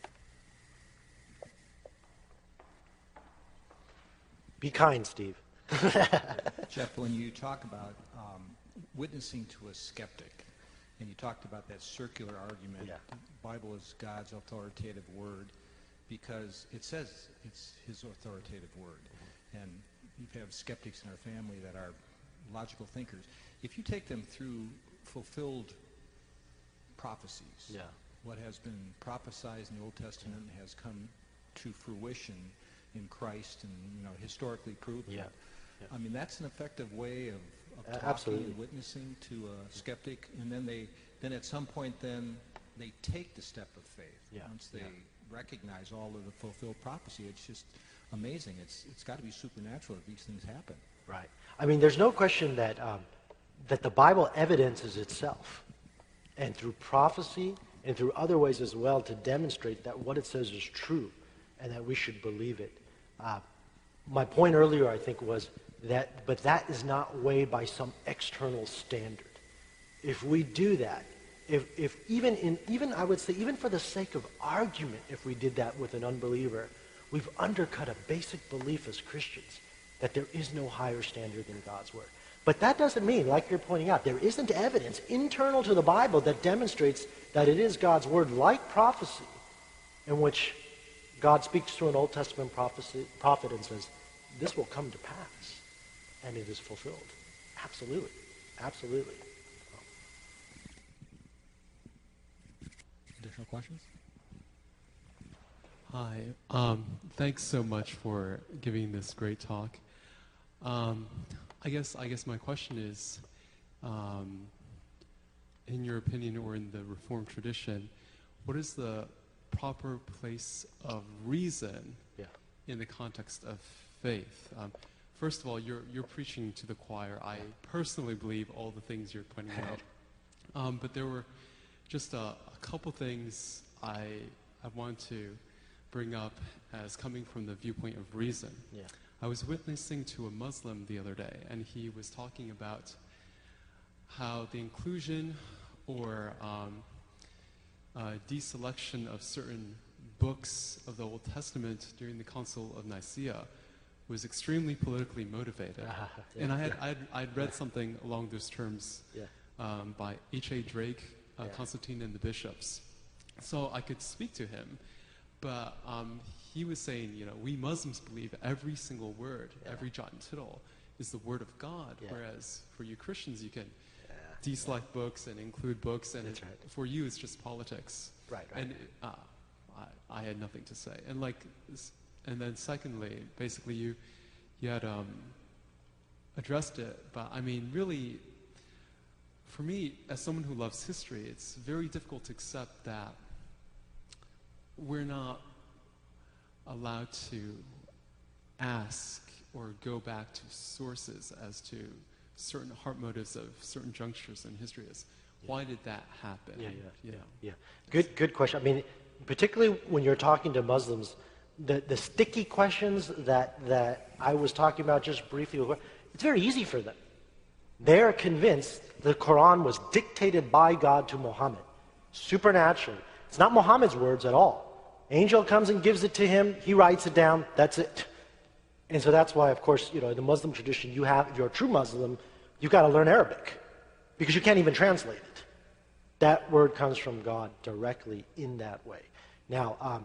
Be kind, Steve. Jeff, when you talk about um, witnessing to a skeptic, and you talked about that circular argument, Yeah. the Bible is God's authoritative word because it says it's his authoritative word. And you have skeptics in our family that are logical thinkers. If you take them through fulfilled prophecies, Yeah. what has been prophesied in the Old Testament has come to fruition in Christ and, you know, historically proven. Yeah. Yeah. I mean, that's an effective way of, of Uh, talking absolutely. and witnessing to a skeptic, and then they, then at some point, then they take the step of faith. Yeah. Once they Yeah. recognize all of the fulfilled prophecy, it's just amazing. It's it's got to be supernatural if these things happen. Right. I mean, there's no question that um, that the Bible evidences itself, and through prophecy and through other ways as well, to demonstrate that what it says is true, and that we should believe it. Uh, my point earlier, I think, was that, but that is not weighed by some external standard. If we do that, if if even in even I would say even for the sake of argument, if we did that with an unbeliever, we've undercut a basic belief as Christians that there is no higher standard than God's Word. But that doesn't mean, like you're pointing out, there isn't evidence internal to the Bible that demonstrates that it is God's Word, like prophecy, in which God speaks through an Old Testament prophecy, prophet and says, this will come to pass, and it is fulfilled. Absolutely. Absolutely. Additional questions? Hi. Um, thanks so much for giving this great talk. Um, I guess I guess my question is, um, in your opinion or in the Reformed tradition, what is the proper place of reason Yeah. in the context of faith? Um, first of all, you're you're preaching to the choir. I personally believe all the things you're pointing out, um, but there were just a, a couple things I I want to bring up as coming from the viewpoint of reason. Yeah. I was witnessing to a Muslim the other day, and he was talking about how the inclusion or um, uh, deselection of certain books of the Old Testament during the Council of Nicaea was extremely politically motivated. Uh, yeah, and I had, yeah. I'd, I'd read something along those terms Yeah. um, by H A Drake, uh, Yeah. Constantine and the Bishops. So I could speak to him, but um, he was saying, you know, we Muslims believe every single word, Yeah. every jot and tittle is the word of God, Yeah. whereas for you Christians, you can Yeah. deselect books and include books, and That's it- right. for you, it's just politics. Right, right. And uh, I, I had nothing to say. And like, s- and then secondly, basically, you you had um, addressed it, but I mean, really, for me, as someone who loves history, it's very difficult to accept that we're not allowed to ask or go back to sources as to certain heart motives of certain junctures in history. Is why did that happen? Yeah, yeah, You yeah, know? yeah. Good, good question. I mean, particularly when you're talking to Muslims, the, the sticky questions that, that I was talking about just briefly, it's very easy for them. They're convinced the Quran was dictated by God to Muhammad, supernaturally. It's not Muhammad's words at all. Angel comes and gives it to him, he writes it down, that's it. And so that's why, of course, you know, in the Muslim tradition, you have, if you're a true Muslim, you've got to learn Arabic, because you can't even translate it. That word comes from God directly in that way. Now, um,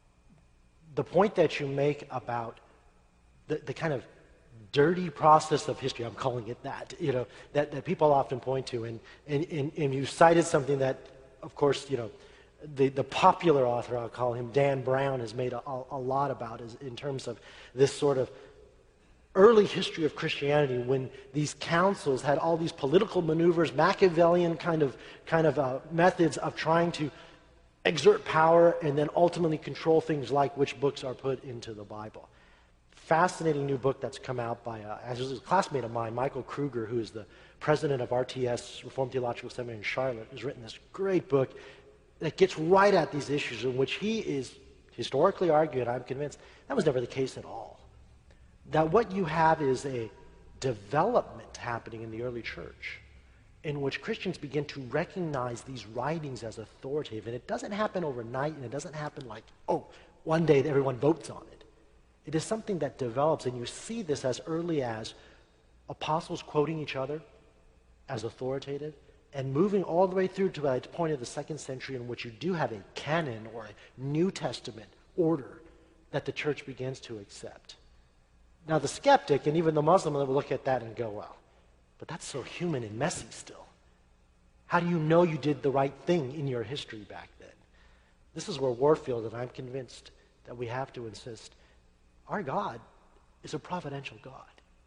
the point that you make about the, the kind of dirty process of history, I'm calling it that, you know, that, that people often point to, and, and, and, and you cited something that, of course, you know, the, the popular author, I'll call him, Dan Brown, has made a, a lot about is in terms of this sort of early history of Christianity, when these councils had all these political maneuvers, Machiavellian kind of, kind of uh, methods of trying to exert power and then ultimately control things like which books are put into the Bible. Fascinating new book that's come out by uh, as a classmate of mine, Michael Kruger, who is the president of R T S, Reformed Theological Seminary in Charlotte, has written this great book that gets right at these issues, in which he is historically arguing, I'm convinced, that was never the case at all. That what you have is a development happening in the early church in which Christians begin to recognize these writings as authoritative. And it doesn't happen overnight, and it doesn't happen like, oh, one day everyone votes on it. It is something that develops, and you see this as early as apostles quoting each other as authoritative, and moving all the way through to a point of the second century in which you do have a canon or a New Testament order that the church begins to accept. Now the skeptic and even the Muslim will look at that and go, well, but that's so human and messy still. How do you know you did the right thing in your history back then? This is where Warfield, and I'm convinced that we have to insist, our God is a providential God.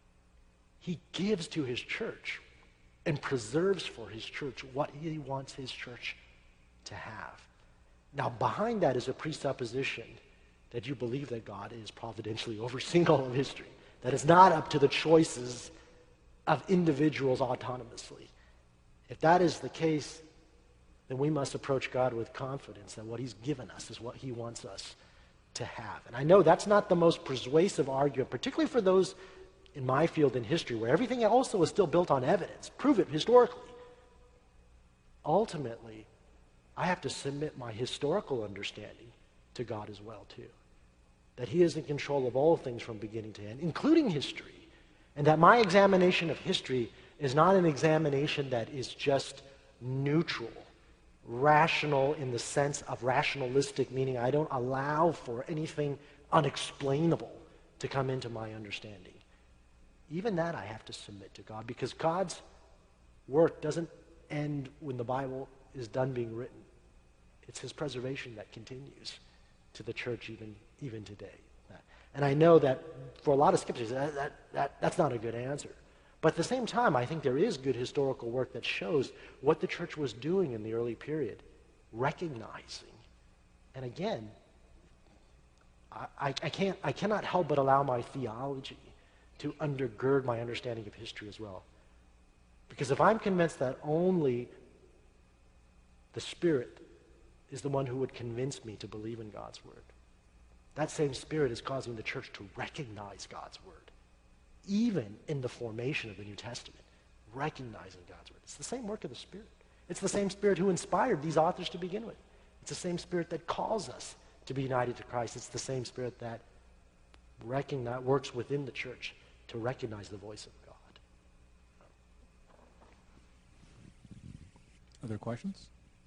He gives to his church and preserves for his church what he wants his church to have. Now, behind that is a presupposition that you believe that God is providentially overseeing all of history, that it's not up to the choices of individuals autonomously. If that is the case, then we must approach God with confidence that what he's given us is what he wants us to have. And I know that's not the most persuasive argument, particularly for those in my field in history, where everything also is still built on evidence. Prove it historically. Ultimately, I have to submit my historical understanding to God as well, too. That he is in control of all things from beginning to end, including history. And that my examination of history is not an examination that is just neutral, rational in the sense of rationalistic, meaning I don't allow for anything unexplainable to come into my understanding. Even that I have to submit to God, because God's work doesn't end when the Bible is done being written. It's his preservation that continues to the church even, even today. And I know that for a lot of skeptics, that, that, that, that's not a good answer. But at the same time, I think there is good historical work that shows what the church was doing in the early period, recognizing. And again, I, I, I, can't, I cannot help but allow my theology to undergird my understanding of history as well. Because if I'm convinced that only the Spirit is the one who would convince me to believe in God's word, that same Spirit is causing the church to recognize God's word, even in the formation of the New Testament, recognizing God's word. It's the same work of the Spirit. It's the same Spirit who inspired these authors to begin with. It's the same Spirit that calls us to be united to Christ. It's the same Spirit that recognize, works within the church to recognize the voice of God. Other questions?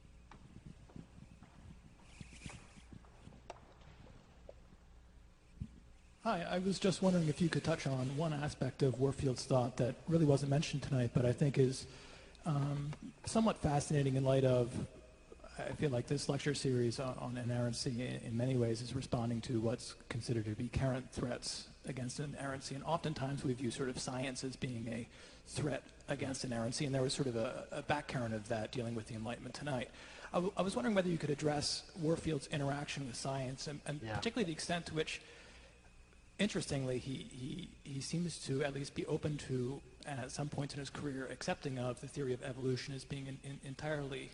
Hi, I was just wondering if you could touch on one aspect of Warfield's thought that really wasn't mentioned tonight, but I think is um, somewhat fascinating in light of, I feel like this lecture series on, on inerrancy in, in many ways is responding to what's considered to be current threats against inerrancy, and oftentimes we view sort of science as being a threat against inerrancy, and there was sort of a, a back current of that dealing with the Enlightenment tonight. I, w- I was wondering whether you could address Warfield's interaction with science, and, and Yeah. particularly the extent to which, interestingly, he, he, he seems to at least be open to, and at some points in his career, accepting of the theory of evolution as being in, in, entirely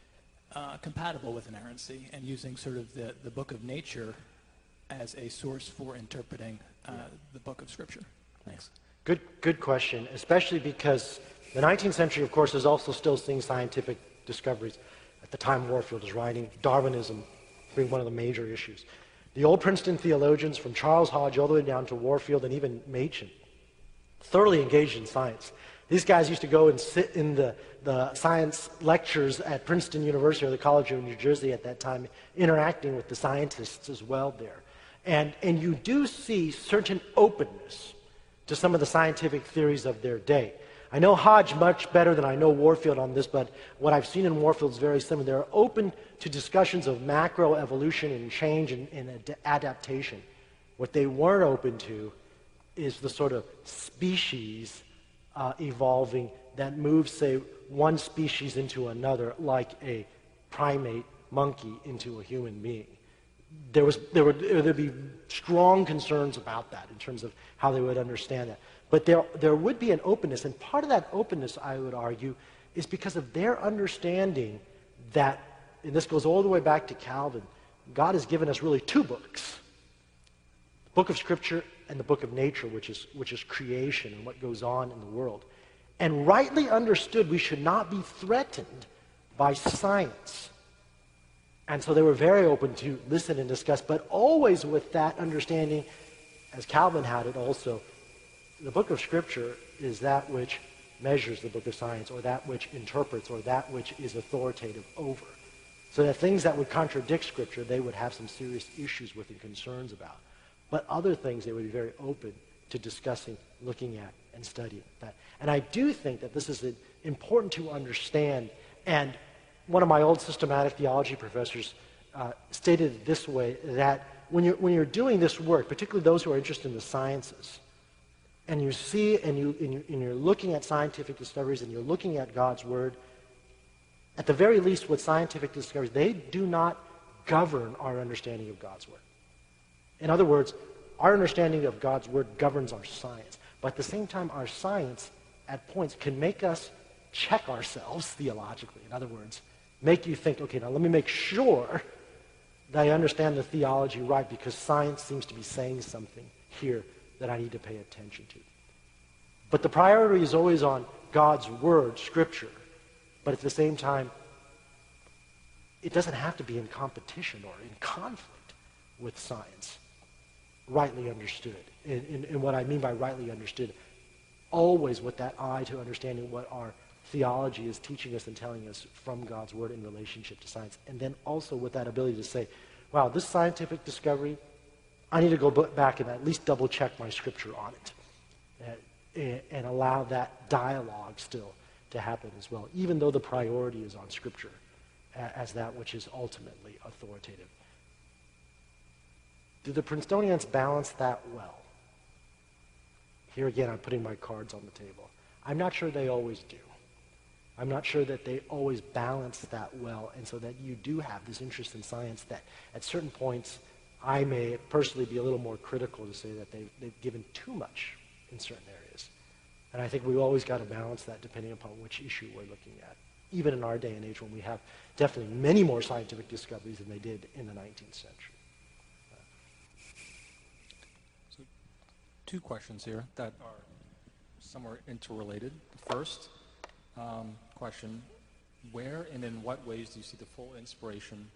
uh, compatible with inerrancy, and using sort of the, the book of nature as a source for interpreting uh, the book of Scripture. Thanks. Good, good question, especially because the nineteenth century, of course, is also still seeing scientific discoveries. At the time Warfield was writing, Darwinism being one of the major issues. The old Princeton theologians, from Charles Hodge all the way down to Warfield and even Machen, thoroughly engaged in science. These guys used to go and sit in the, the science lectures at Princeton University or the College of New Jersey at that time, interacting with the scientists as well there. And, and you do see certain openness to some of the scientific theories of their day. I know Hodge much better than I know Warfield on this, but what I've seen in Warfield is very similar. They're open to discussions of macroevolution and change and, and ad- adaptation. What they weren't open to is the sort of species uh, evolving that moves, say, one species into another, like a primate monkey into a human being. There was there would there'd be strong concerns about that in terms of how they would understand that. But there there would be an openness, and part of that openness, I would argue, is because of their understanding that, and this goes all the way back to Calvin, God has given us really two books: the book of Scripture and the book of nature, which is which is creation and what goes on in the world. And rightly understood, we should not be threatened by science. And so they were very open to listen and discuss, but always with that understanding, as Calvin had it also, the book of Scripture is that which measures the book of science, or that which interprets, or that which is authoritative over. So that things that would contradict Scripture, they would have some serious issues with and concerns about. But other things they would be very open to discussing, looking at, and studying that. And I do think that this is important to understand. And one of my old systematic theology professors uh, stated it this way, that when you're, when you're doing this work, particularly those who are interested in the sciences, and you see and, you, and, you, and you're looking at scientific discoveries and you're looking at God's Word, at the very least with scientific discoveries, they do not govern our understanding of God's Word. In other words, our understanding of God's Word governs our science. But at the same time, our science, at points, can make us check ourselves theologically. In other words, make you think, okay, now let me make sure that I understand the theology right, because science seems to be saying something here that I need to pay attention to. But the priority is always on God's Word, Scripture. But at the same time, it doesn't have to be in competition or in conflict with science, rightly understood. And, and, and what I mean by rightly understood, always with that eye to understanding what our theology is teaching us and telling us from God's Word in relationship to science. And then also with that ability to say, wow, this scientific discovery, I need to go back and at least double check my Scripture on it. And, and allow that dialogue still to happen as well, even though the priority is on Scripture as that which is ultimately authoritative. Do the Princetonians balance that well? Here again, I'm putting my cards on the table. I'm not sure they always do. I'm not sure that they always balance that well, and so that you do have this interest in science that at certain points I may personally be a little more critical to say that they've, they've given too much in certain areas. And I think we've always got to balance that depending upon which issue we're looking at, even in our day and age when we have definitely many more scientific discoveries than they did in the nineteenth century. So, two questions here that are somewhat interrelated. The first um, question, where and in what ways do you see the full inspiration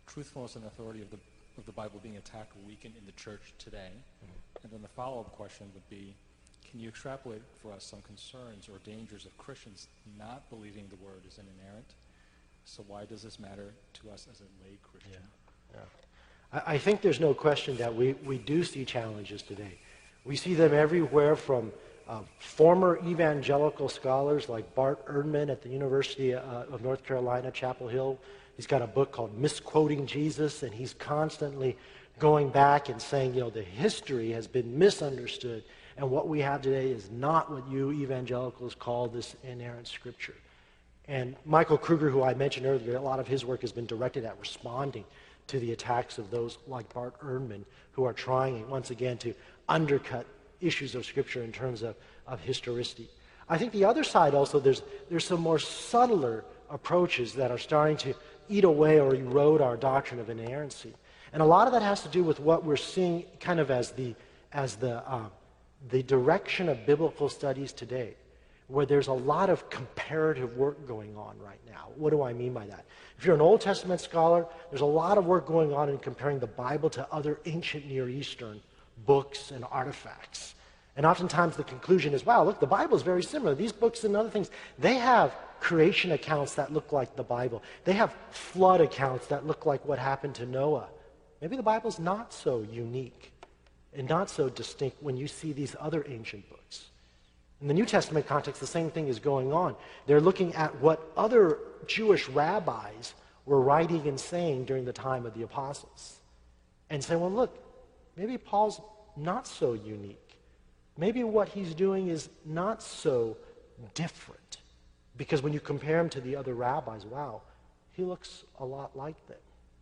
truthfulness and authority of the of the Bible being attacked or weakened in the church today? Mm-hmm. And then the follow-up question would be, can you extrapolate for us some concerns or dangers of Christians not believing the word is inerrant? So why does this matter to us as a lay Christian? Yeah. Yeah. I, I think there's no question that we, we do see challenges today. We see them everywhere, from uh, former evangelical scholars like Bart Ehrman at the University uh, of North Carolina, Chapel Hill. He's got a book called Misquoting Jesus, and he's constantly going back and saying, you know, the history has been misunderstood, and what we have today is not what you evangelicals call this inerrant scripture. And Michael Kruger, who I mentioned earlier, a lot of his work has been directed at responding to the attacks of those like Bart Ehrman, who are trying, once again, to undercut issues of Scripture in terms of, of historicity. I think the other side also, there's, there's some more subtler approaches that are starting to eat away or erode our doctrine of inerrancy. And a lot of that has to do with what we're seeing kind of as the, as the, uh, the direction of biblical studies today, where there's a lot of comparative work going on right now. What do I mean by that? If you're an Old Testament scholar, there's a lot of work going on in comparing the Bible to other ancient Near Eastern books and artifacts. And oftentimes the conclusion is, wow, look, the Bible is very similar. These books and other things, they have creation accounts that look like the Bible. They have flood accounts that look like what happened to Noah. Maybe the Bible's not so unique and not so distinct when you see these other ancient books. In the New Testament context, the same thing is going on. They're looking at what other Jewish rabbis were writing and saying during the time of the apostles and say, well, look, maybe Paul's not so unique. Maybe what he's doing is not so different. Because when you compare him to the other rabbis, wow, he looks a lot like them.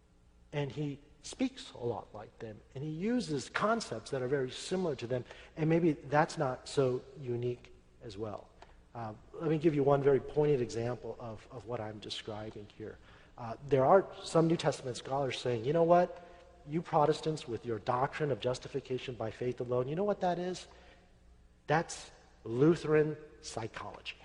And he speaks a lot like them. And he uses concepts that are very similar to them. And maybe that's not so unique as well. Uh, let me give you one very poignant example of, of what I'm describing here. Uh, there are some New Testament scholars saying, you know what? You Protestants with your doctrine of justification by faith alone, you know what that is? That's Lutheran psychology.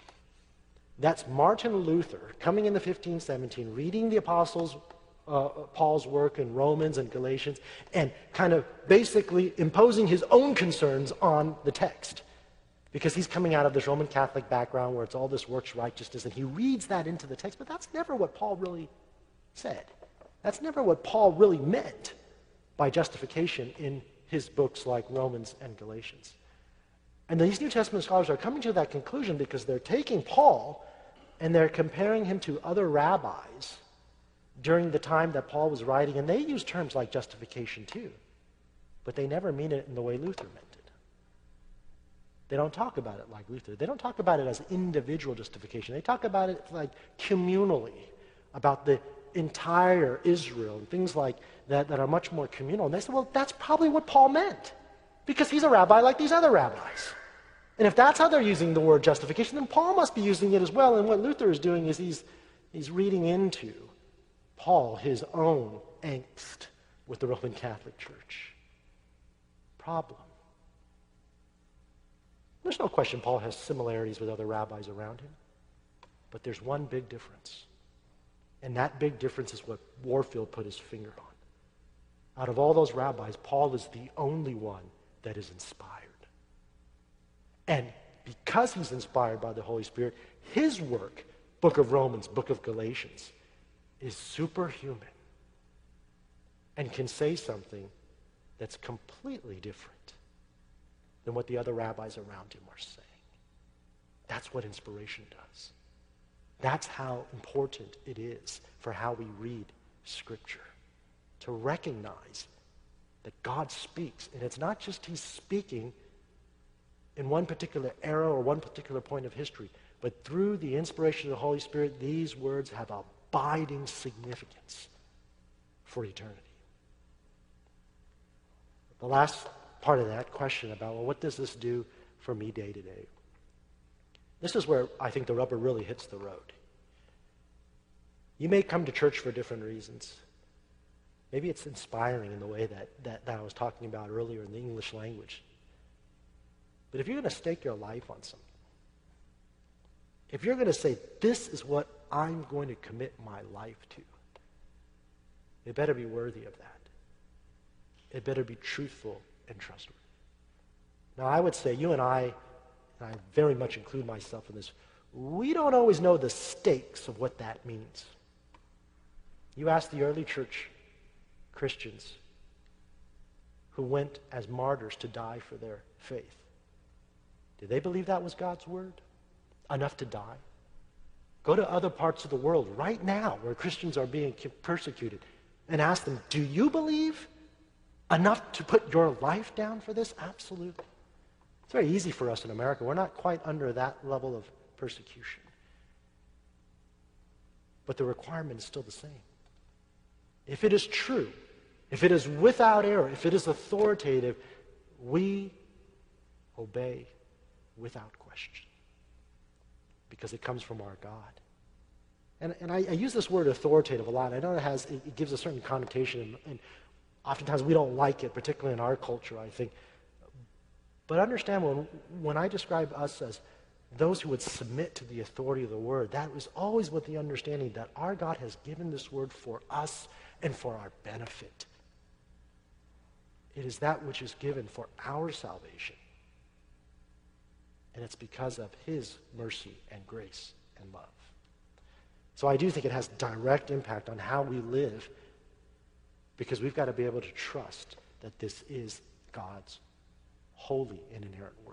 That's Martin Luther coming in the fifteen seventeen, reading the apostles, uh, Paul's work in Romans and Galatians, and kind of basically imposing his own concerns on the text. Because he's coming out of this Roman Catholic background where it's all this works righteousness, and he reads that into the text, but that's never what Paul really said. That's never what Paul really meant by justification in his books like Romans and Galatians. And these New Testament scholars are coming to that conclusion because they're taking Paul and they're comparing him to other rabbis during the time that Paul was writing, and they use terms like justification too, but they never mean it in the way Luther meant it. They don't talk about it like Luther. They don't talk about it as individual justification. They talk about it like communally, about the entire Israel and things like that that are much more communal. And they say, well, that's probably what Paul meant, because he's a rabbi like these other rabbis. And if that's how they're using the word justification, then Paul must be using it as well. And what Luther is doing is he's, he's reading into Paul his own angst with the Roman Catholic Church. Problem. There's no question Paul has similarities with other rabbis around him. But there's one big difference. And that big difference is what Warfield put his finger on. Out of all those rabbis, Paul is the only one that is inspired. And because he's inspired by the Holy Spirit, his work, Book of Romans, Book of Galatians, is superhuman and can say something that's completely different than what the other rabbis around him are saying. That's what inspiration does. That's how important it is for how we read Scripture, to recognize that God speaks. And it's not just he's speaking in one particular era or one particular point of history, but through the inspiration of the Holy Spirit, these words have abiding significance for eternity. The last part of that question about, well, what does this do for me day to day? This is where I think the rubber really hits the road. You may come to church for different reasons. Maybe it's inspiring in the way that, that, that I was talking about earlier in the English language. But if you're going to stake your life on something, if you're going to say, this is what I'm going to commit my life to, it better be worthy of that. It better be truthful and trustworthy. Now, I would say you and I, and I very much include myself in this, we don't always know the stakes of what that means. You ask the early church Christians who went as martyrs to die for their faith. Did they believe that was God's word? Enough to die? Go to other parts of the world right now where Christians are being persecuted and ask them, do you believe enough to put your life down for this? Absolutely. It's very easy for us in America. We're not quite under that level of persecution. But the requirement is still the same. If it is true, if it is without error, if it is authoritative, we obey without question because it comes from our God. And, and I, I use this word authoritative a lot. I know it has it, it gives a certain connotation, and, and oftentimes we don't like it, particularly in our culture, I think. But understand, when, when I describe us as those who would submit to the authority of the word, that was always with the understanding that our God has given this word for us and for our benefit. It is that which is given for our salvation. And it's because of his mercy and grace and love. So I do think it has direct impact on how we live, because we've got to be able to trust that this is God's holy and inerrant word.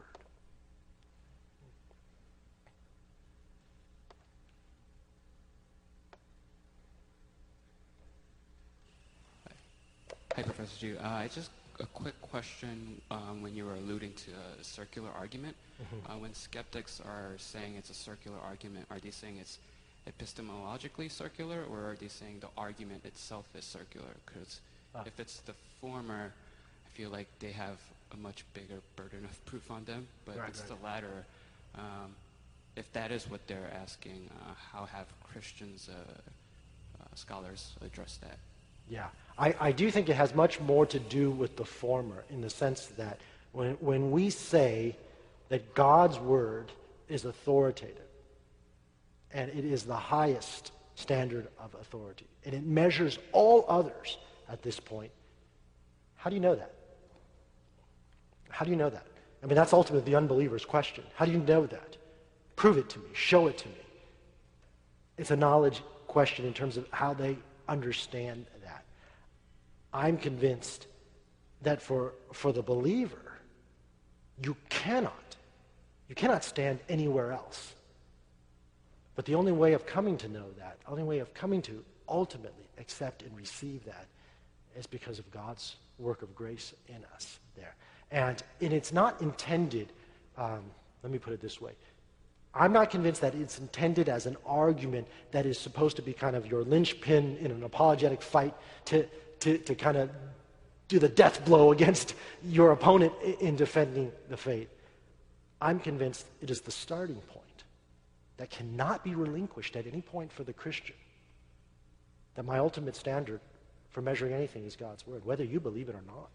Hi, Professor Ju. Uh, I just a quick question um, when you were alluding to a circular argument. Mm-hmm. Uh, when skeptics are saying it's a circular argument, are they saying it's epistemologically circular, or are they saying the argument itself is circular? Because ah. if it's the former, I feel like they have a much bigger burden of proof on them. But right, if it's right. the latter, um, if that is what they're asking, uh, how have Christians, uh, uh, scholars addressed that? Yeah, I, I do think it has much more to do with the former, in the sense that when, when we say that God's word is authoritative, and it is the highest standard of authority, and it measures all others at this point, how do you know that? How do you know that? I mean, that's ultimately the unbeliever's question. How do you know that? Prove it to me. Show it to me. It's a knowledge question in terms of how they understand that. I'm convinced that for, for the believer, you cannot, you cannot stand anywhere else. But the only way of coming to know that, the only way of coming to ultimately accept and receive that is because of God's work of grace in us there. And, and it's not intended, um, let me put it this way, I'm not convinced that it's intended as an argument that is supposed to be kind of your linchpin in an apologetic fight to, to, to kind of do the death blow against your opponent in defending the faith. I'm convinced it is the starting point that cannot be relinquished at any point for the Christian. That my ultimate standard for measuring anything is God's word, whether you believe it or not.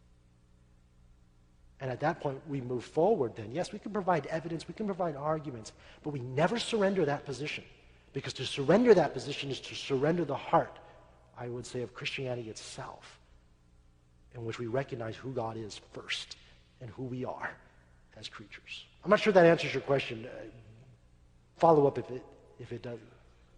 And at that point, we move forward then. Yes, we can provide evidence, we can provide arguments, but we never surrender that position. Because to surrender that position is to surrender the heart, I would say, of Christianity itself, in which we recognize who God is first and who we are as creatures. I'm not sure that answers your question. Uh, follow up if it, if it doesn't.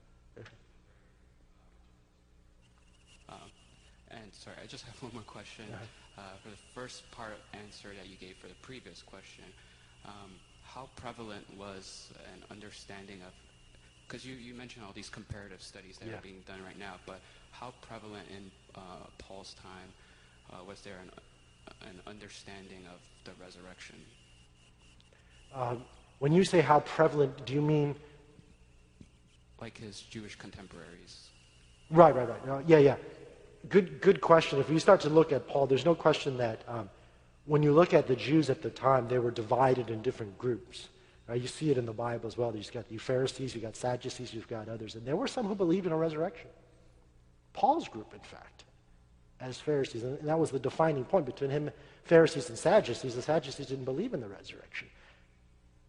Um, and sorry, I just have one more question. Uh-huh. Uh, for the first part answer that you gave for the previous question, um, how prevalent was an understanding of, because you, you mentioned all these comparative studies that yeah. are being done right now, but how prevalent in uh, Paul's time uh, was there an, an understanding of the resurrection? Um, when you say how prevalent, do you mean? Like his Jewish contemporaries. Right, right, right. No, yeah, yeah. Good, good question. If you start to look at Paul, there's no question that um, when you look at the Jews at the time, they were divided in different groups. Right? You see it in the Bible as well. You've got the Pharisees, you've got Sadducees, you've got others. And there were some who believed in a resurrection. Paul's group, in fact, as Pharisees. And that was the defining point between him, Pharisees and Sadducees. The Sadducees didn't believe in the resurrection.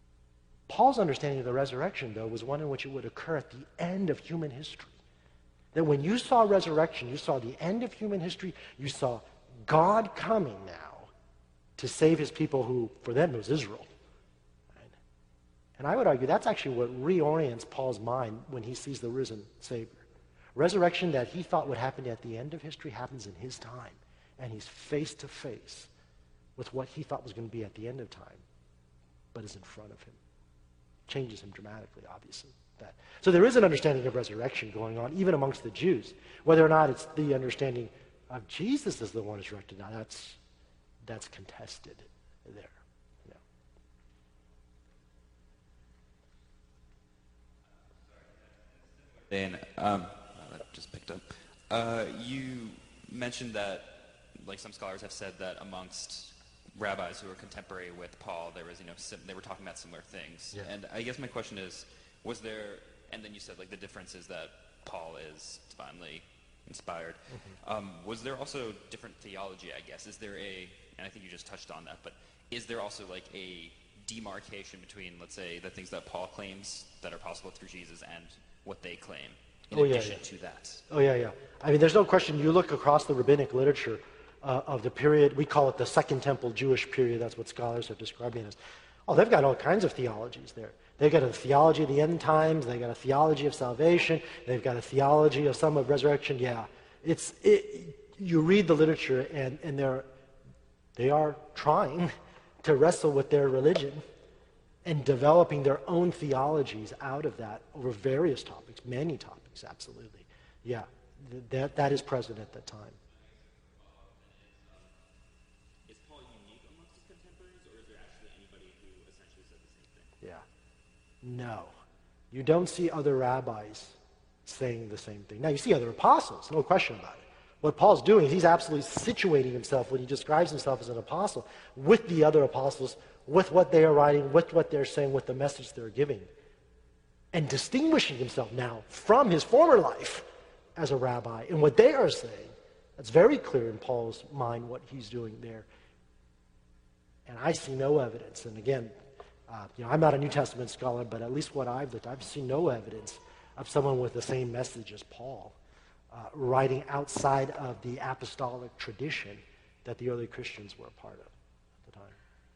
Paul's understanding of the resurrection, though, was one in which it would occur at the end of human history. That when you saw resurrection, you saw the end of human history, you saw God coming now to save his people who, for them, was Israel. Right? And I would argue that's actually what reorients Paul's mind when he sees the risen Savior. Resurrection that he thought would happen at the end of history happens in his time. And he's face to face with what he thought was going to be at the end of time, but is in front of him. Changes him dramatically, obviously. That. So there is an understanding of resurrection going on, even amongst the Jews. Whether or not it's the understanding of Jesus as the one who's resurrected, now that's, that's contested there. You know. Dan, um, that just picked up. Uh, you mentioned that, like some scholars have said, that amongst rabbis who were contemporary with Paul, there was, you know, sim- they were talking about similar things. Yeah. And I guess my question is, was there, and then you said like the difference is that Paul is divinely inspired. Mm-hmm. Um, was there also different theology, I guess? Is there a, and I think you just touched on that, but is there also like a demarcation between, let's say, the things that Paul claims that are possible through Jesus and what they claim in oh, yeah, addition yeah. to that? Oh, yeah, yeah. I mean, there's no question. You look across the rabbinic literature uh, of the period, we call it the Second Temple Jewish period. That's what scholars have described it as. Oh, they've got all kinds of theologies there. They've got a theology of the end times. They've got a theology of salvation. They've got a theology of some of resurrection. Yeah, it's it, you read the literature, and, and they're, they are trying to wrestle with their religion and developing their own theologies out of that over various topics, many topics, absolutely. Yeah, th- that, that is present at that time. Is Paul unique amongst his contemporaries, or is there actually anybody who essentially said the same thing? Yeah. No. You don't see other rabbis saying the same thing. Now, you see other apostles, no question about it. What Paul's doing is he's absolutely situating himself when he describes himself as an apostle with the other apostles, with what they are writing, with what they're saying, with the message they're giving, and distinguishing himself now from his former life as a rabbi and what they are saying. That's very clear in Paul's mind what he's doing there. And I see no evidence. And again, uh, you know, I'm not a New Testament scholar, but at least what I've looked, I've seen no evidence of someone with the same message as Paul uh, writing outside of the apostolic tradition that the early Christians were a part of at the time.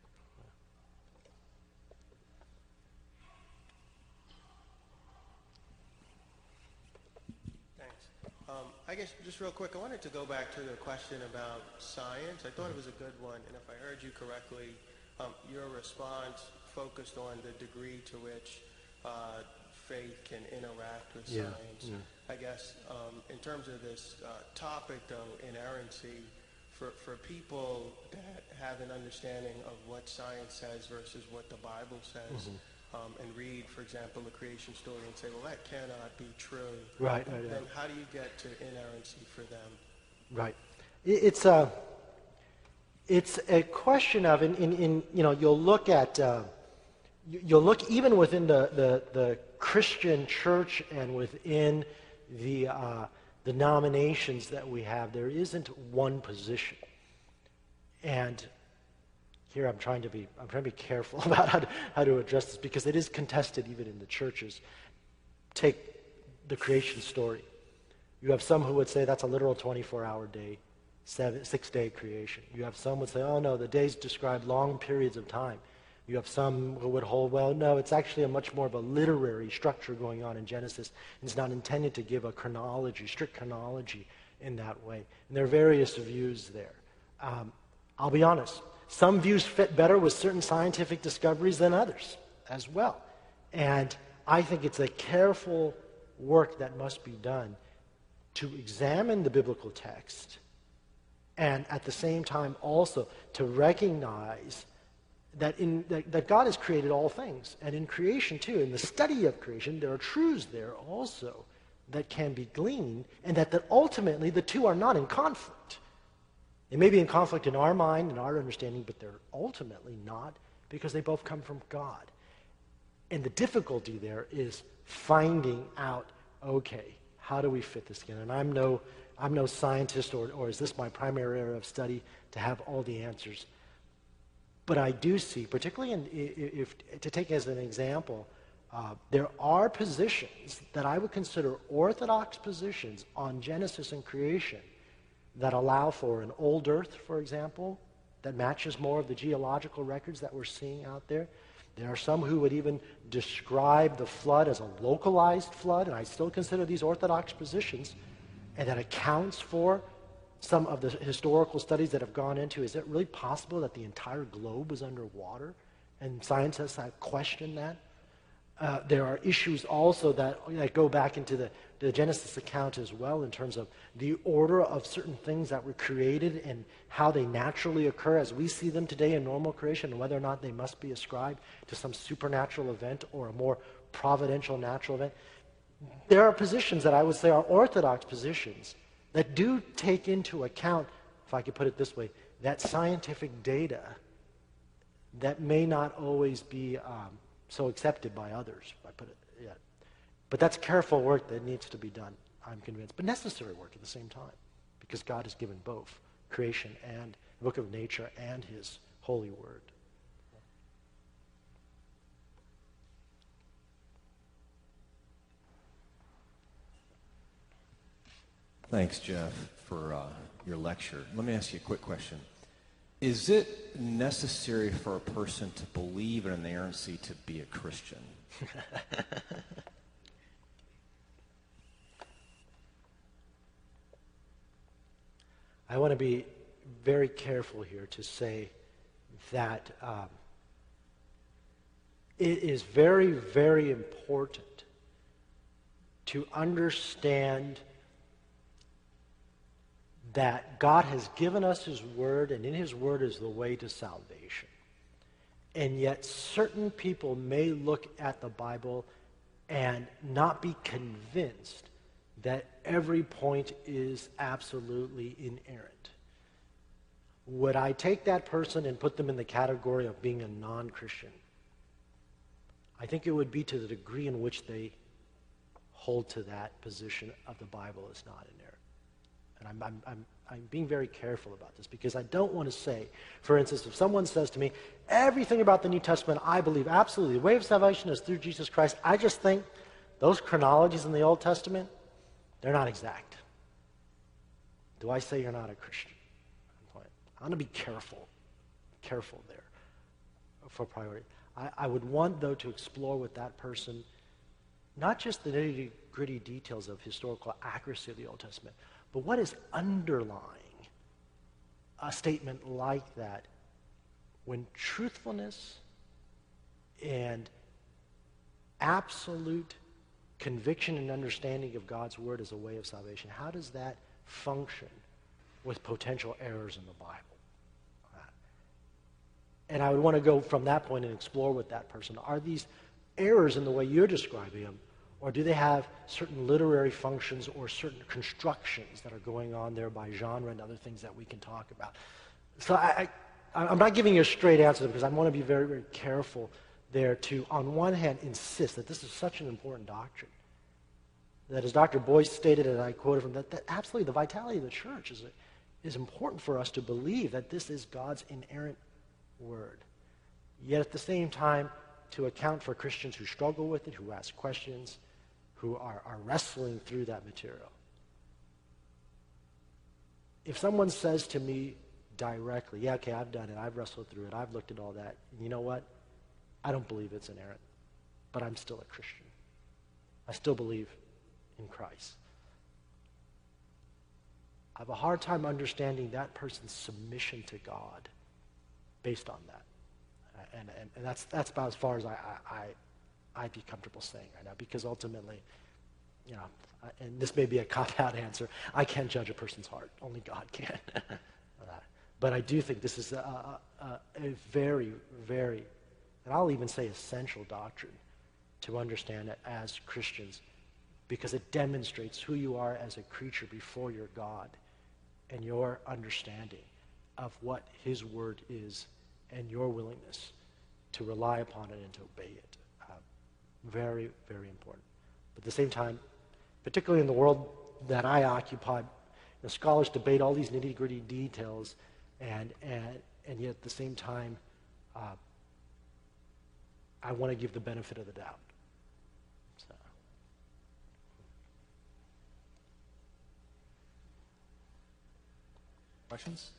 Um, I guess just real quick, I wanted to go back to the question about science. I thought it was a good one, and if I heard you correctly, um, your response focused on the degree to which uh, faith can interact with Yeah, science. yeah. I guess um, in terms of this uh, topic, though, inerrancy, for, for people that have an understanding of what science says versus what the Bible says, Mhm. Um, and read, for example, the creation story and say, well, that cannot be true. Right, right, right. Then how do you get to inerrancy for them? Right. It- It's a, it's a question of, in, in, in you know, you'll look at, uh, you- you'll look even within the, the, the Christian church and within the uh, denominations that we have, there isn't one position. And here I'm trying to be, I'm trying to be careful about how to, how to address this because it is contested even in the churches. Take the creation story. You have some who would say that's a literal twenty-four hour day, seven, six-day creation. You have some who would say, oh no, the days describe long periods of time. You have some who would hold, well, no, it's actually a much more of a literary structure going on in Genesis. It's not intended to give a chronology, strict chronology in that way. And there are various views there. Um, I'll be honest. Some views fit better with certain scientific discoveries than others as well. And I think it's a careful work that must be done to examine the biblical text and at the same time also to recognize that, in, that, that God has created all things. And in creation too, in the study of creation, there are truths there also that can be gleaned and that, that ultimately the two are not in conflict. They may be in conflict in our mind and our understanding, but they're ultimately not because they both come from God. And the difficulty there is finding out, okay, how do we fit this together? And I'm no, I'm no scientist, or, or is this my primary area of study to have all the answers? But I do see, particularly in, if, to take as an example, Uh, there are positions that I would consider orthodox positions on Genesis and creation that allow for an old earth, for example, that matches more of the geological records that we're seeing out there. There are some who would even describe the flood as a localized flood, and I still consider these orthodox positions, and that accounts for some of the historical studies that have gone into, is it really possible that the entire globe was underwater? And scientists have questioned that. Uh, there are issues also that, that go back into the, the Genesis account as well in terms of the order of certain things that were created and how they naturally occur as we see them today in normal creation, and whether or not they must be ascribed to some supernatural event or a more providential natural event. There are positions that I would say are orthodox positions that do take into account, if I could put it this way, that scientific data that may not always be um, so accepted by others, if I put it yeah. But that's careful work that needs to be done, I'm convinced, but necessary work at the same time, because God has given both creation and the book of nature and his holy word. Thanks, Jeff, for uh, your lecture. Let me ask you a quick question. Is it necessary for a person to believe in inerrancy to be a Christian? I want to be very careful here to say that um, it is very, very important to understand that God has given us his word, and in his word is the way to salvation. And yet certain people may look at the Bible and not be convinced that every point is absolutely inerrant. Would I take that person and put them in the category of being a non-Christian? I think it would be to the degree in which they hold to that position of the Bible as not inerrant. And I'm, I'm, I'm, I'm being very careful about this, because I don't want to say, for instance, if someone says to me, everything about the New Testament I believe absolutely, the way of salvation is through Jesus Christ, I just think those chronologies in the Old Testament, they're not exact. Do I say you're not a Christian? I'm going to be careful, careful there for priority. I, I would want, though, to explore with that person not just the nitty-gritty details of historical accuracy of the Old Testament, but what is underlying a statement like that when truthfulness and absolute conviction and understanding of God's word as a way of salvation, how does that function with potential errors in the Bible? And I would want to go from that point and explore with that person. Are these errors in the way you're describing them, or do they have certain literary functions or certain constructions that are going on there by genre and other things that we can talk about? So I, I, I'm not giving you a straight answer, because I want to be very, very careful there to, on one hand, insist that this is such an important doctrine. That, as Doctor Boyce stated, and I quoted from that, that absolutely the vitality of the church is, is important for us to believe that this is God's inerrant word. Yet at the same time, to account for Christians who struggle with it, who ask questions, who are, are wrestling through that material. If someone says to me directly, yeah, okay, I've done it, I've wrestled through it, I've looked at all that, you know what? I don't believe it's inerrant, but I'm still a Christian. I still believe in Christ. I have a hard time understanding that person's submission to God based on that. And, and, and that's, that's about as far as I, I, I, I'd be comfortable saying right now, because ultimately, you know, and this may be a cop-out answer, I can't judge a person's heart. Only God can. But I do think this is a, a, a very, very, and I'll even say essential doctrine to understand it as Christians, because it demonstrates who you are as a creature before your God and your understanding of what his word is and your willingness to rely upon it and to obey it. Uh, very, very important. But at the same time, particularly in the world that I occupy, the scholars debate all these nitty-gritty details, and, and, and yet at the same time, uh, I want to give the benefit of the doubt. Questions?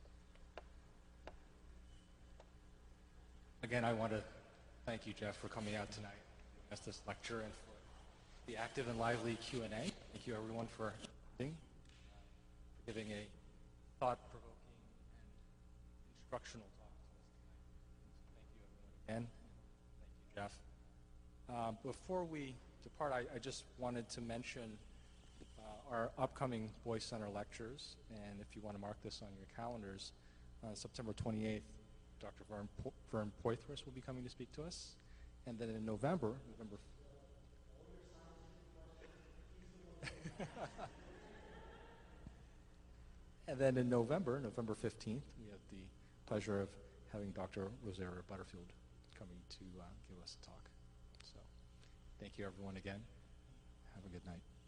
Again, I want to thank you, Jeff, for coming out tonight, giving us this lecture, and for the active and lively Q and A. Thank you, everyone, for attending, for giving a thought-provoking and instructional talk to us tonight. Thank you, everyone, again. Thank you, Jeff. Uh, before we depart, I, I just wanted to mention uh, our upcoming Boyce Center lectures, and if you want to mark this on your calendars, uh, September twenty-eighth, Doctor Vern, po- Vern Poythress will be coming to speak to us, and then in November, November. And then in November, November fifteenth, we have the pleasure of having Doctor Rosaria Butterfield coming to uh, give us a talk. So, thank you, everyone, again. Have a good night.